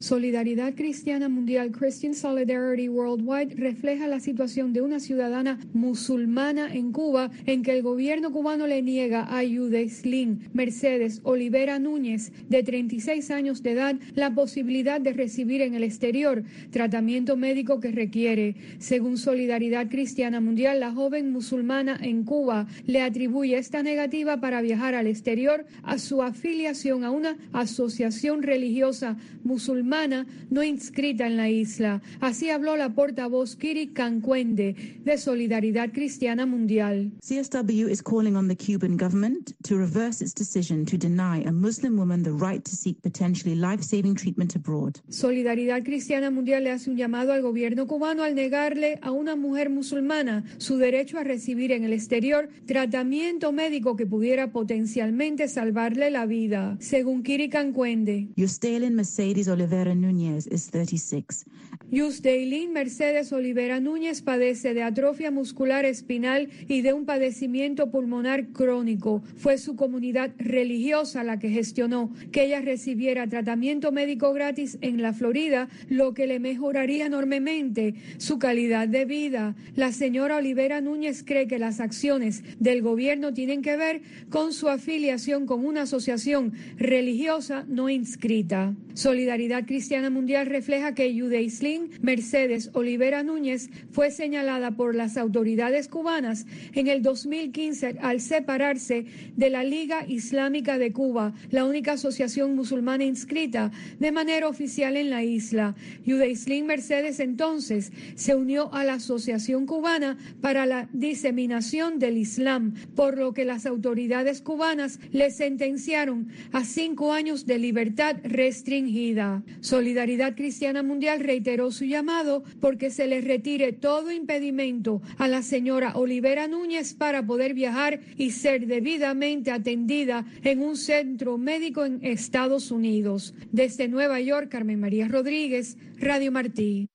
Solidaridad Cristiana Mundial, Christian Solidarity Worldwide, refleja la situación de una ciudadana musulmana en Cuba en que el gobierno cubano le niega a Yudeislin Mercedes Olivera Núñez, de treinta y seis años de edad, la posibilidad de recibir en el exterior tratamiento médico que requiere. Según Solidaridad Cristiana Mundial, la joven musulmana en Cuba le atribuye esta negativa para viajar al exterior a su afiliación a una asociación religiosa musulmana no inscrita en la isla. Así habló la portavoz Kiri Cancuende de Solidaridad Cristiana Mundial. C S W is calling on the Cuban government to reverse its decision to deny a Muslim woman the right to seek potentially life-saving treatment abroad. Solidaridad Cristiana Mundial le hace un llamado al gobierno cubano al negarle a una mujer musulmana su derecho a recibir en el exterior tratamiento médico que pudiera potencialmente salvarle la vida. Según Kiri Cancuende, Yustelin Mercedes Olivera Núñez is thirty-six. Yustelin Mercedes Olivera Núñez padece de atrofia muscular espinal y de un padecimiento pulmonar crónico. Fue su comunidad religiosa la que gestionó que ella recibiera tratamiento médico gratis en la Florida, lo que le mejoraría enormemente su calidad de vida. La señora Olivera Núñez cree que las acciones del gobierno tienen que ver con su afiliación con una asociación religiosa no inscrita. Solidaridad Cristiana Mundial refleja que Yudeislin Mercedes Olivera Núñez fue señalada por las autoridades cubanas en el dos mil quince al separarse de la Liga Islámica de Cuba, la única asociación musulmana inscrita de manera oficial en la isla. Yudeislin Mercedes entonces se unió a la Asociación Cubana para la Diseminación del Islam, por lo que las autoridades cubanas le sentenciaron a cinco años de libertad restringida. Solidaridad Cristiana Mundial reiteró su llamado porque se le retire todo impedimento a la señora Olivera Núñez para poder viajar y ser debidamente atendida en un centro médico en Estados Unidos. Desde Nueva York, Carmen María Rodríguez, Radio Martí.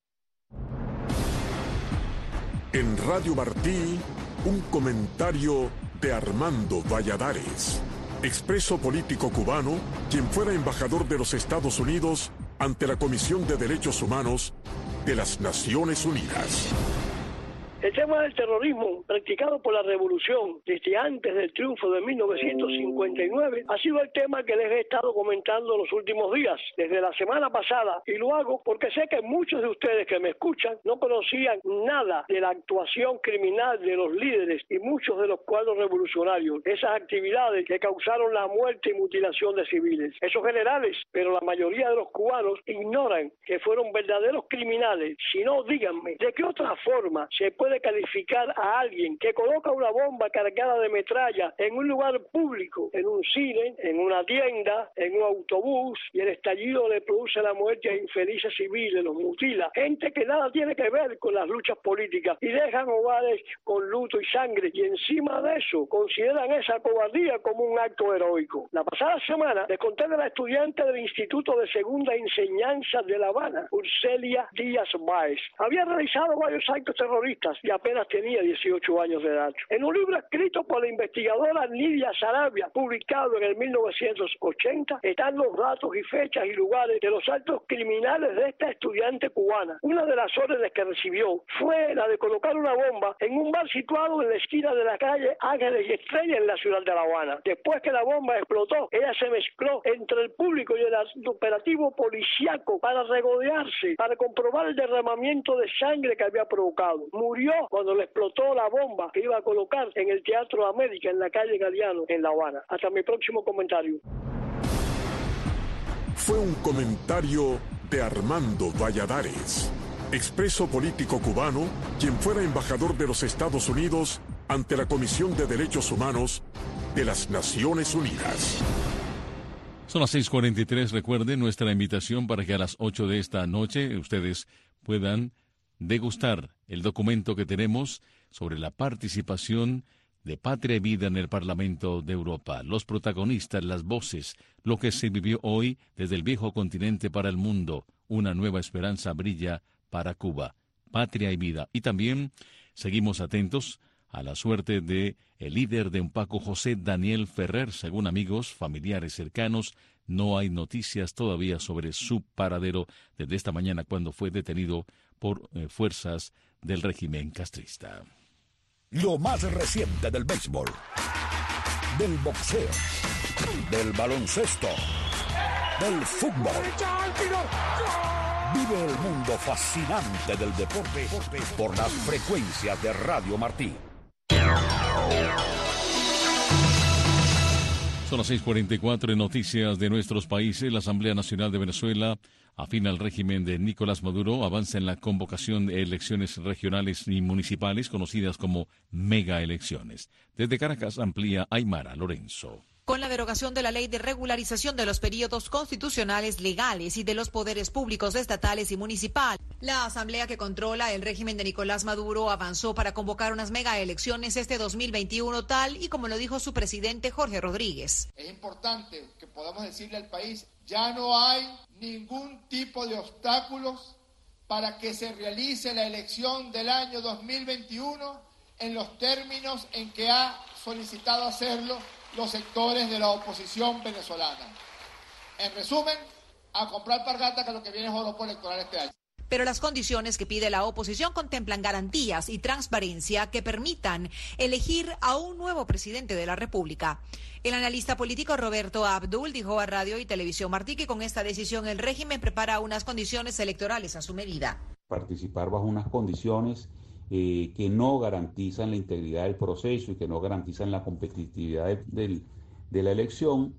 En Radio Martí, un comentario de Armando Valladares, expreso político cubano, quien fuera embajador de los Estados Unidos ante la Comisión de Derechos Humanos de las Naciones Unidas. El tema del terrorismo practicado por la revolución desde antes del triunfo de mil novecientos cincuenta y nueve ha sido el tema que les he estado comentando los últimos días, desde la semana pasada, y lo hago porque sé que muchos de ustedes que me escuchan no conocían nada de la actuación criminal de los líderes y muchos de los cuadros revolucionarios, esas actividades que causaron la muerte y mutilación de civiles. Esos generales, pero la mayoría de los cubanos ignoran que fueron verdaderos criminales. Si no, díganme, ¿de qué otra forma se puede de calificar a alguien que coloca una bomba cargada de metralla en un lugar público, en un cine, en una tienda, en un autobús, y el estallido le produce la muerte a infelices civiles, los mutila? Gente que nada tiene que ver con las luchas políticas y dejan hogares con luto y sangre, y encima de eso consideran esa cobardía como un acto heroico. La pasada semana les conté de la estudiante del Instituto de Segunda Enseñanza de La Habana, Urcelia Díaz Báez. Había realizado varios actos terroristas y apenas tenía dieciocho años de edad. En un libro escrito por la investigadora Nidia Sarabia, publicado en el mil novecientos ochenta, están los datos y fechas y lugares de los actos criminales de esta estudiante cubana. Una de las órdenes que recibió fue la de colocar una bomba en un bar situado en la esquina de la calle Ángeles y Estrella en la ciudad de La Habana. Después que la bomba explotó, ella se mezcló entre el público y el operativo policíaco para regodearse, para comprobar el derramamiento de sangre que había provocado. Murió cuando le explotó la bomba que iba a colocar en el Teatro América en la calle Galeano en La Habana. Hasta mi próximo comentario. Fue un comentario de Armando Valladares, expreso político cubano, quien fuera embajador de los Estados Unidos ante la Comisión de Derechos Humanos de las Naciones Unidas. Son las seis cuarenta y tres. Recuerden nuestra invitación para que a las ocho de esta noche ustedes puedan degustar el documento que tenemos sobre la participación de Patria y Vida en el Parlamento de Europa. Los protagonistas, las voces, lo que se vivió hoy desde el viejo continente para el mundo. Una nueva esperanza brilla para Cuba. Patria y Vida. Y también seguimos atentos a la suerte de el líder de Umpaco, José Daniel Ferrer. Según amigos, familiares cercanos, no hay noticias todavía sobre su paradero desde esta mañana, cuando fue detenido por eh, fuerzas del régimen castrista. Lo más reciente del béisbol, del boxeo, del baloncesto, del fútbol. Vive el mundo fascinante del deporte por las frecuencias de Radio Martí. Son las seis cuarenta y cuatro en noticias de nuestros países. La Asamblea Nacional de Venezuela afina el régimen de Nicolás Maduro, avanza en la convocación de elecciones regionales y municipales conocidas como megaelecciones. Desde Caracas amplía Aymara Lorenzo. Con la derogación de la ley de regularización de los periodos constitucionales legales y de los poderes públicos estatales y municipales, la asamblea que controla el régimen de Nicolás Maduro avanzó para convocar unas megaelecciones este dos mil veintiuno, tal y como lo dijo su presidente Jorge Rodríguez. Es importante que podamos decirle al país, ya no hay ningún tipo de obstáculos para que se realice la elección del año dos mil veintiuno en los términos en que ha solicitado hacerlo los sectores de la oposición venezolana. En resumen, a comprar pargata, que lo que viene es oropo electoral este año. Pero las condiciones que pide la oposición contemplan garantías y transparencia que permitan elegir a un nuevo presidente de la República. El analista político Roberto Abdul dijo a Radio y Televisión Martí que con esta decisión el régimen prepara unas condiciones electorales a su medida. Participar bajo unas condiciones Eh, que no garantizan la integridad del proceso y que no garantizan la competitividad de, de, de la elección,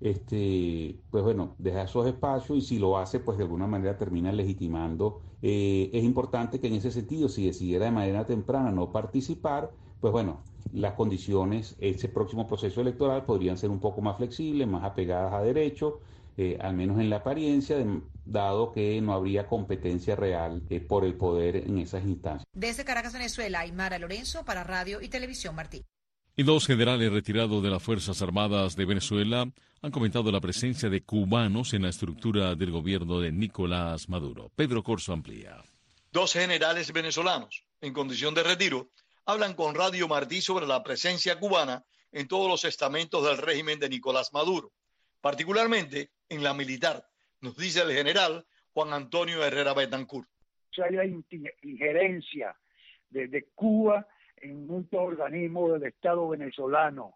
este, pues bueno, deja esos espacios, y si lo hace, pues de alguna manera termina legitimando. Eh, es importante que en ese sentido, si decidiera de manera temprana no participar, pues bueno, las condiciones, ese próximo proceso electoral podrían ser un poco más flexibles, más apegadas a derecho, Eh, al menos en la apariencia, de, dado que no habría competencia real eh, por el poder en esas instancias. Desde Caracas, Venezuela, Aymara Lorenzo para Radio y Televisión Martí. Y dos generales retirados de las Fuerzas Armadas de Venezuela han comentado la presencia de cubanos en la estructura del gobierno de Nicolás Maduro. Pedro Corso amplía. Dos generales venezolanos en condición de retiro hablan con Radio Martí sobre la presencia cubana en todos los estamentos del régimen de Nicolás Maduro, particularmente en la militar, nos dice el general Juan Antonio Herrera Betancourt. Hay injerencia desde Cuba en muchos organismos del Estado venezolano,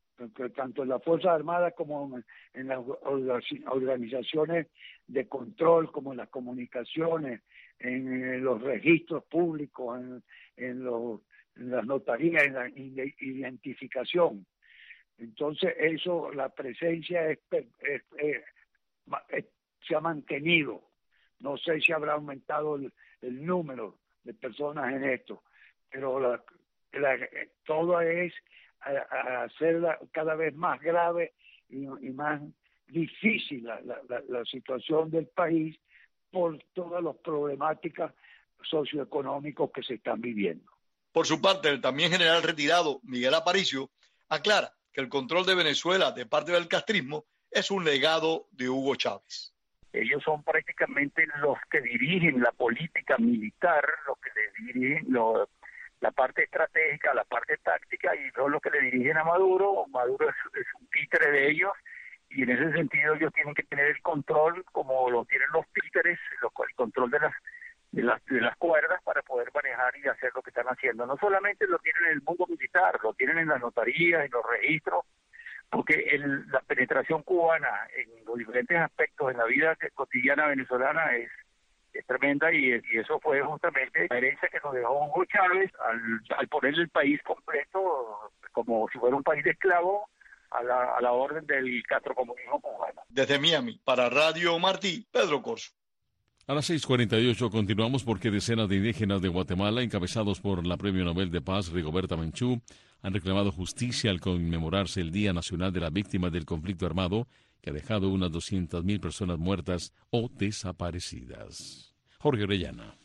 tanto en las Fuerzas Armadas como en las organizaciones de control, como en las comunicaciones, en los registros públicos, en, en, los, en las notarías, en la identificación. Entonces eso, la presencia es, es, es, es, se ha mantenido. No sé si habrá aumentado el, el número de personas en esto, pero la, la, todo es a, a hacerla cada vez más grave y, y más difícil la, la, la situación del país por todas las problemáticas socioeconómicas que se están viviendo. Por su parte, el también general retirado Miguel Aparicio aclara que el control de Venezuela de parte del castrismo es un legado de Hugo Chávez. Ellos son prácticamente los que dirigen la política militar, los que le dirigen lo, la parte estratégica, la parte táctica, y son los que le dirigen a Maduro. Maduro es, es un títere de ellos, y en ese sentido ellos tienen que tener el control, como lo tienen los títeres, los, el control de las De las, de las cuerdas para poder manejar y hacer lo que están haciendo. No solamente lo tienen en el mundo militar, lo tienen en las notarías, en los registros, porque el, la penetración cubana en los diferentes aspectos de la vida cotidiana venezolana es, es tremenda, y, y eso fue justamente la herencia que nos dejó Hugo Chávez al, al poner el país completo como si fuera un país de esclavos a la, a la orden del catrocomunismo cubano. Desde Miami, para Radio Martí, Pedro Corso. A las seis cuarenta y ocho continuamos, porque decenas de indígenas de Guatemala, encabezados por la Premio Nobel de Paz Rigoberta Menchú, han reclamado justicia al conmemorarse el Día Nacional de las Víctimas del Conflicto Armado, que ha dejado unas doscientas mil personas muertas o desaparecidas. Jorge Orellana.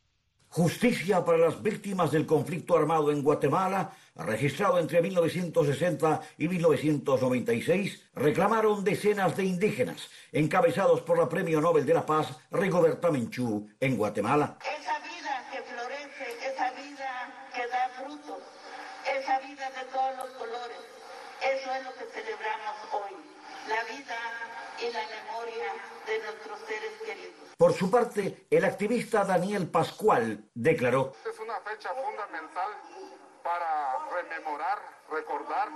Justicia para las víctimas del conflicto armado en Guatemala, registrado entre mil novecientos sesenta y mil novecientos noventa y seis, reclamaron decenas de indígenas, encabezados por la Premio Nobel de la Paz Rigoberta Menchú en Guatemala. Esa vida que florece, esa vida que da frutos, esa vida de todos los colores. Eso es lo que celebramos hoy, la vida y la memoria de nuestros seres queridos. Por su parte, el activista Daniel Pascual declaró: es una fecha fundamental para rememorar, recordar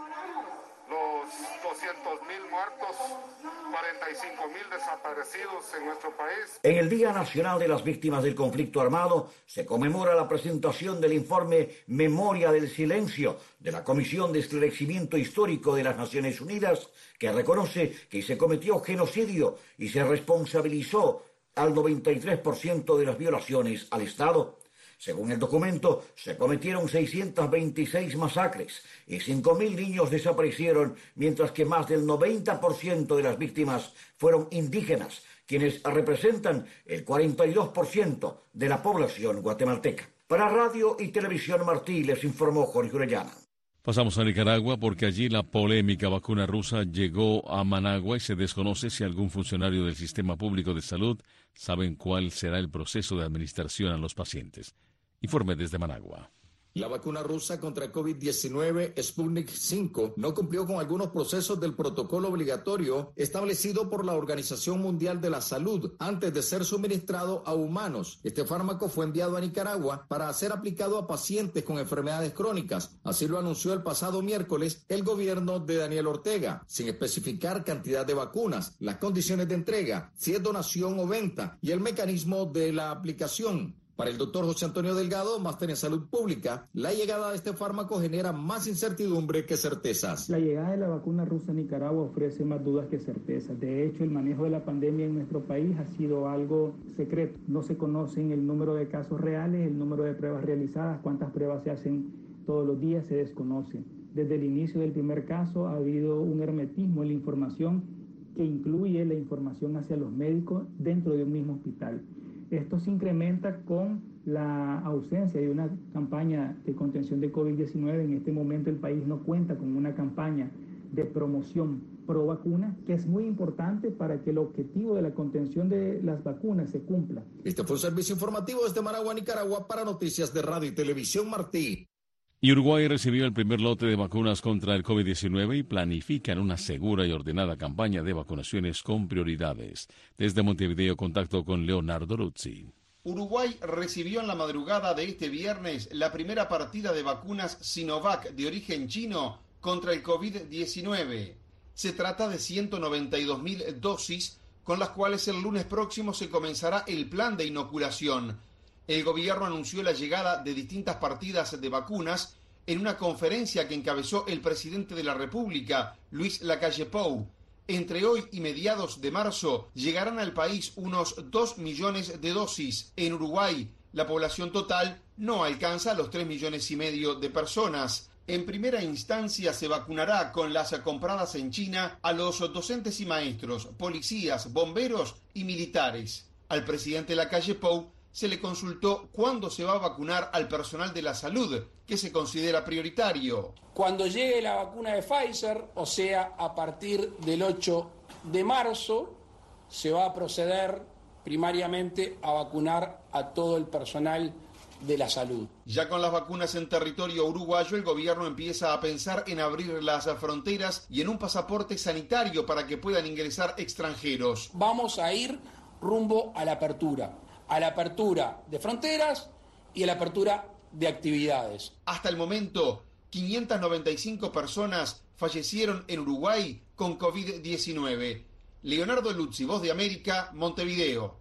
los doscientos mil muertos, cuarenta y cinco mil desaparecidos en nuestro país. En el Día Nacional de las Víctimas del Conflicto Armado se conmemora la presentación del informe Memoria del Silencio de la Comisión de Esclarecimiento Histórico de las Naciones Unidas, que reconoce que se cometió genocidio y se responsabilizó al noventa y tres por ciento de las violaciones al Estado. Según el documento, se cometieron seiscientas veintiséis masacres y cinco mil niños desaparecieron, mientras que más del noventa por ciento de las víctimas fueron indígenas, quienes representan el cuarenta y dos por ciento de la población guatemalteca. Para Radio y Televisión Martí les informó Jorge Orellana. Pasamos a Nicaragua porque allí la polémica vacuna rusa llegó a Managua y se desconoce si algún funcionario del sistema público de salud sabe cuál será el proceso de administración a los pacientes. Informe desde Managua. La vacuna rusa contra COVID diecinueve Sputnik cinco no cumplió con algunos procesos del protocolo obligatorio establecido por la Organización Mundial de la Salud antes de ser suministrado a humanos. Este fármaco fue enviado a Nicaragua para ser aplicado a pacientes con enfermedades crónicas. Así lo anunció el pasado miércoles el gobierno de Daniel Ortega, sin especificar cantidad de vacunas, las condiciones de entrega, si es donación o venta y el mecanismo de la aplicación. Para el doctor José Antonio Delgado, máster en salud pública, la llegada de este fármaco genera más incertidumbre que certezas. La llegada de la vacuna rusa a Nicaragua ofrece más dudas que certezas. De hecho, el manejo de la pandemia en nuestro país ha sido algo secreto. No se conocen el número de casos reales, el número de pruebas realizadas, cuántas pruebas se hacen todos los días, se desconoce. Desde el inicio del primer caso ha habido un hermetismo en la información que incluye la información hacia los médicos dentro de un mismo hospital. Esto se incrementa con la ausencia de una campaña de contención de COVID diecinueve. En este momento el país no cuenta con una campaña de promoción pro vacuna, que es muy importante para que el objetivo de la contención de las vacunas se cumpla. Este fue un servicio informativo desde Managua, Nicaragua, para Noticias de Radio y Televisión Martí. Y Uruguay recibió el primer lote de vacunas contra el COVID diecinueve y planifican una segura y ordenada campaña de vacunaciones con prioridades. Desde Montevideo, contacto con Leonardo Luzzi. Uruguay recibió en la madrugada de este viernes la primera partida de vacunas Sinovac de origen chino contra el COVID diecinueve. Se trata de ciento noventa y dos mil dosis, con las cuales el lunes próximo se comenzará el plan de inoculación. El gobierno anunció la llegada de distintas partidas de vacunas en una conferencia que encabezó el presidente de la República, Luis Lacalle Pou. Entre hoy y mediados de marzo llegarán al país unos dos millones de dosis. En Uruguay, la población total no alcanza los tres millones y medio de personas. En primera instancia se vacunará con las compradas en China a los docentes y maestros, policías, bomberos y militares. Al presidente Lacalle Pou se le consultó cuándo se va a vacunar al personal de la salud, que se considera prioritario. Cuando llegue la vacuna de Pfizer, o sea, a partir del ocho de marzo, se va a proceder primariamente a vacunar a todo el personal de la salud. Ya con las vacunas en territorio uruguayo, el gobierno empieza a pensar en abrir las fronteras y en un pasaporte sanitario para que puedan ingresar extranjeros. Vamos a ir rumbo a la apertura. a la apertura de fronteras y a la apertura de actividades. Hasta el momento, quinientas noventa y cinco personas fallecieron en Uruguay con COVID diecinueve. Leonardo Luzzi, Voz de América, Montevideo.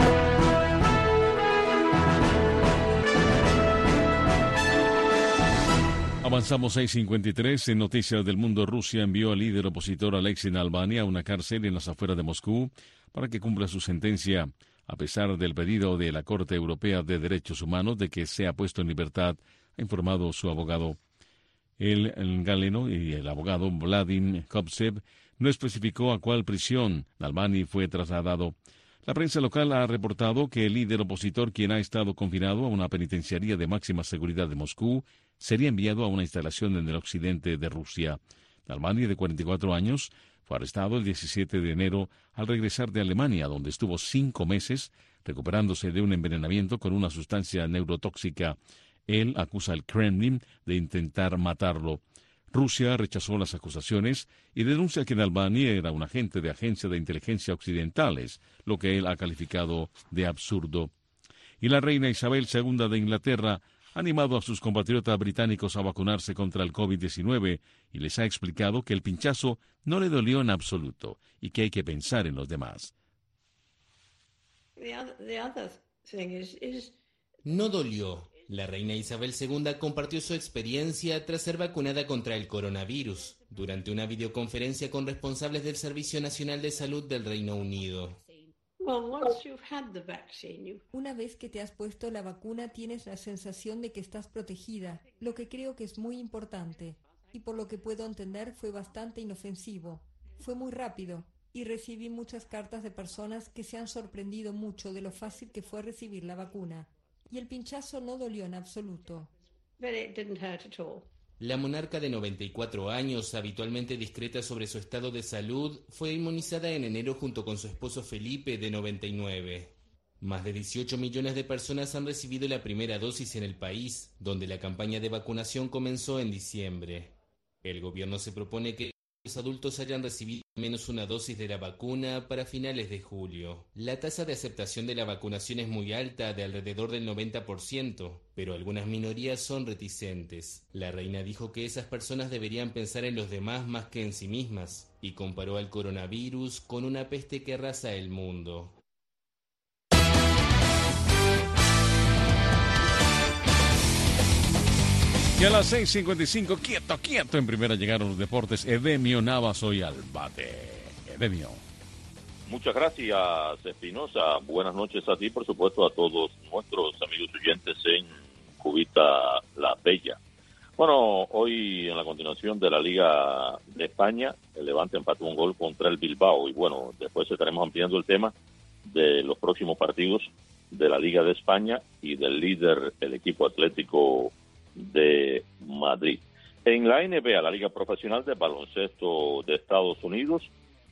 Avanzamos seis cincuenta y tres. En Noticias del Mundo, Rusia envió al líder opositor Alexei Navalny a una cárcel en las afueras de Moscú para que cumpla su sentencia, a pesar del pedido de la Corte Europea de Derechos Humanos de que sea puesto en libertad, ha informado su abogado. El, el galeno y el abogado Vladimir Kovtsev no especificó a cuál prisión Navalny fue trasladado. La prensa local ha reportado que el líder opositor, quien ha estado confinado a una penitenciaría de máxima seguridad de Moscú, sería enviado a una instalación en el occidente de Rusia. Navalny, de cuarenta y cuatro años, fue arrestado el diecisiete de enero al regresar de Alemania, donde estuvo cinco meses recuperándose de un envenenamiento con una sustancia neurotóxica Él acusa al Kremlin de intentar matarlo. Rusia rechazó las acusaciones y denuncia que Navalny era un agente de agencias de inteligencia occidentales, lo que él ha calificado de absurdo. Y la reina Isabel segunda de Inglaterra ha animado a sus compatriotas británicos a vacunarse contra el COVID diecinueve y les ha explicado que el pinchazo no le dolió en absoluto y que hay que pensar en los demás. No dolió. La reina Isabel segunda compartió su experiencia tras ser vacunada contra el coronavirus durante una videoconferencia con responsables del Servicio Nacional de Salud del Reino Unido. Una vez que te has puesto la vacuna tienes la sensación de que estás protegida, lo que creo que es muy importante. Y por lo que puedo entender fue bastante inofensivo. Fue muy rápido y recibí muchas cartas de personas que se han sorprendido mucho de lo fácil que fue recibir la vacuna. Y el pinchazo no dolió en absoluto. La monarca de noventa y cuatro años, habitualmente discreta sobre su estado de salud, fue inmunizada en enero junto con su esposo Felipe, de noventa y nueve. Más de dieciocho millones de personas han recibido la primera dosis en el país, donde la campaña de vacunación comenzó en diciembre. El gobierno se propone que los adultos hayan recibido al menos una dosis de la vacuna para finales de julio. La tasa de aceptación de la vacunación es muy alta, de alrededor del noventa por ciento, pero algunas minorías son reticentes. La reina dijo que esas personas deberían pensar en los demás más que en sí mismas, y comparó al coronavirus con una peste que arrasa el mundo. Y a las seis cincuenta y cinco, quieto, quieto, en primera llegaron los deportes. Edemio Navas hoy al bate. Edemio. Muchas gracias, Espinosa. Buenas noches a ti, por supuesto, a todos nuestros amigos oyentes en Cubita La Bella. Bueno, hoy en la continuación de la Liga de España, el Levante empató un gol contra el Bilbao. Y bueno, después estaremos ampliando el tema de los próximos partidos de la Liga de España y del líder, el equipo Atlético de Madrid. En la N B A, la Liga Profesional de Baloncesto de Estados Unidos,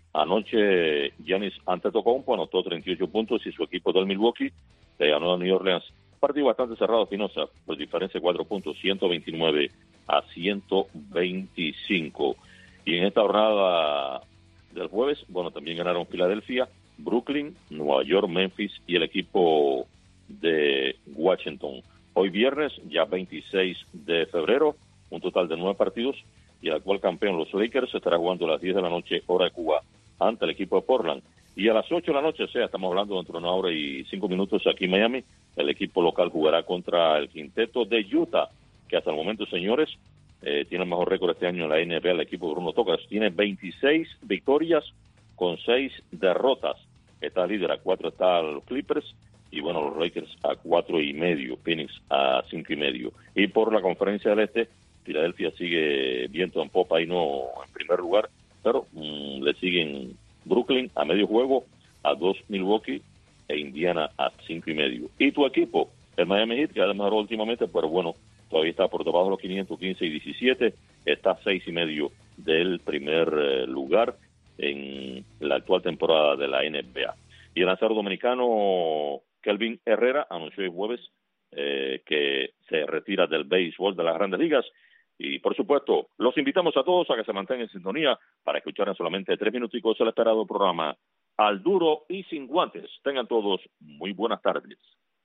anoche Giannis Antetokounmpo anotó treinta y ocho puntos y su equipo del Milwaukee le ganó a New Orleans. Partido bastante cerrado, Espinosa, por diferencia de cuatro puntos, ciento veintinueve a ciento veinticinco. Y en esta jornada del jueves, bueno, también ganaron Filadelfia, Brooklyn, Nueva York, Memphis y el equipo de Washington. Hoy viernes, ya veintiséis de febrero, un total de nueve partidos, y el actual campeón, los Lakers, estará jugando a las diez de la noche, hora de Cuba, ante el equipo de Portland. Y a las ocho de la noche, o sea, estamos hablando dentro de una hora y cinco minutos aquí en Miami, el equipo local jugará contra el quinteto de Utah, que hasta el momento, señores, eh, tiene el mejor récord este año en la N B A, el equipo de Bruno Tocas. Tiene veintiséis victorias con seis derrotas. Está líder, a cuatro está los Clippers, y bueno, los Lakers a cuatro y medio, Phoenix a cinco y medio. Y por la conferencia del Este, Filadelfia sigue viento en popa y no en primer lugar, pero mmm, le siguen Brooklyn a medio juego, a dos Milwaukee e Indiana a cinco y medio. Y tu equipo, el Miami Heat, que ha mejorado últimamente, pero bueno, todavía está por debajo de los quinientos quince y diecisiete, está a seis y medio del primer eh, lugar en la actual temporada de la N B A. Y el lanzador dominicano Kelvin Herrera anunció el jueves eh, que se retira del béisbol de las Grandes Ligas. Y, por supuesto, los invitamos a todos a que se mantengan en sintonía para escuchar en solamente tres minuticos el esperado programa Al Duro y Sin Guantes. Tengan todos muy buenas tardes.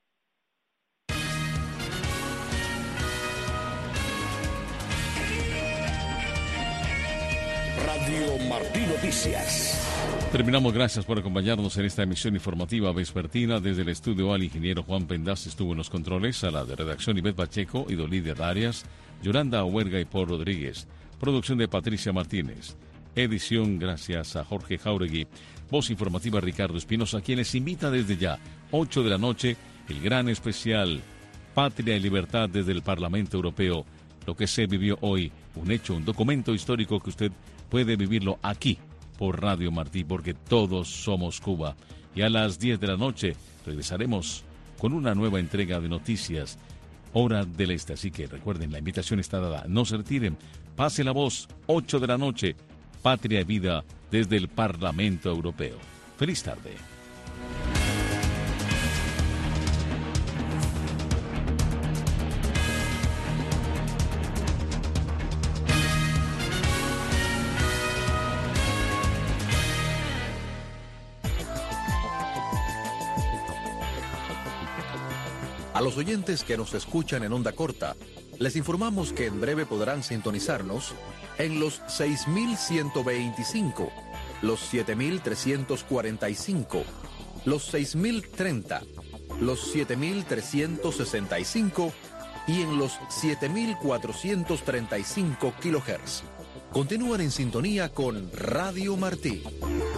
Radio Martí Noticias. Terminamos, gracias por acompañarnos en esta emisión informativa vespertina. Desde el estudio al ingeniero Juan Pendaz estuvo en los controles, a la de redacción Ivette Pacheco y Dolidia Darias, Yolanda Huerga y Paul Rodríguez. Producción de Patricia Martínez. Edición gracias a Jorge Jauregui. Voz informativa Ricardo Espinosa, quienes invita desde ya, ocho de la noche, el gran especial Patria y Libertad desde el Parlamento Europeo. Lo que se vivió hoy, un hecho, un documento histórico que usted puede vivirlo aquí por Radio Martí, porque todos somos Cuba. Y a las diez de la noche regresaremos con una nueva entrega de noticias, hora del este. Así que recuerden, la invitación está dada. No se retiren, pase la voz, ocho de la noche, Patria y Vida desde el Parlamento Europeo. Feliz tarde. los oyentes que nos escuchan en onda corta, les informamos que en breve podrán sintonizarnos en los seis mil ciento veinticinco, los siete mil trescientos cuarenta y cinco, los seis mil treinta, los siete mil trescientos sesenta y cinco y en los siete mil cuatrocientos treinta y cinco kilohertz. Continúan en sintonía con Radio Martí.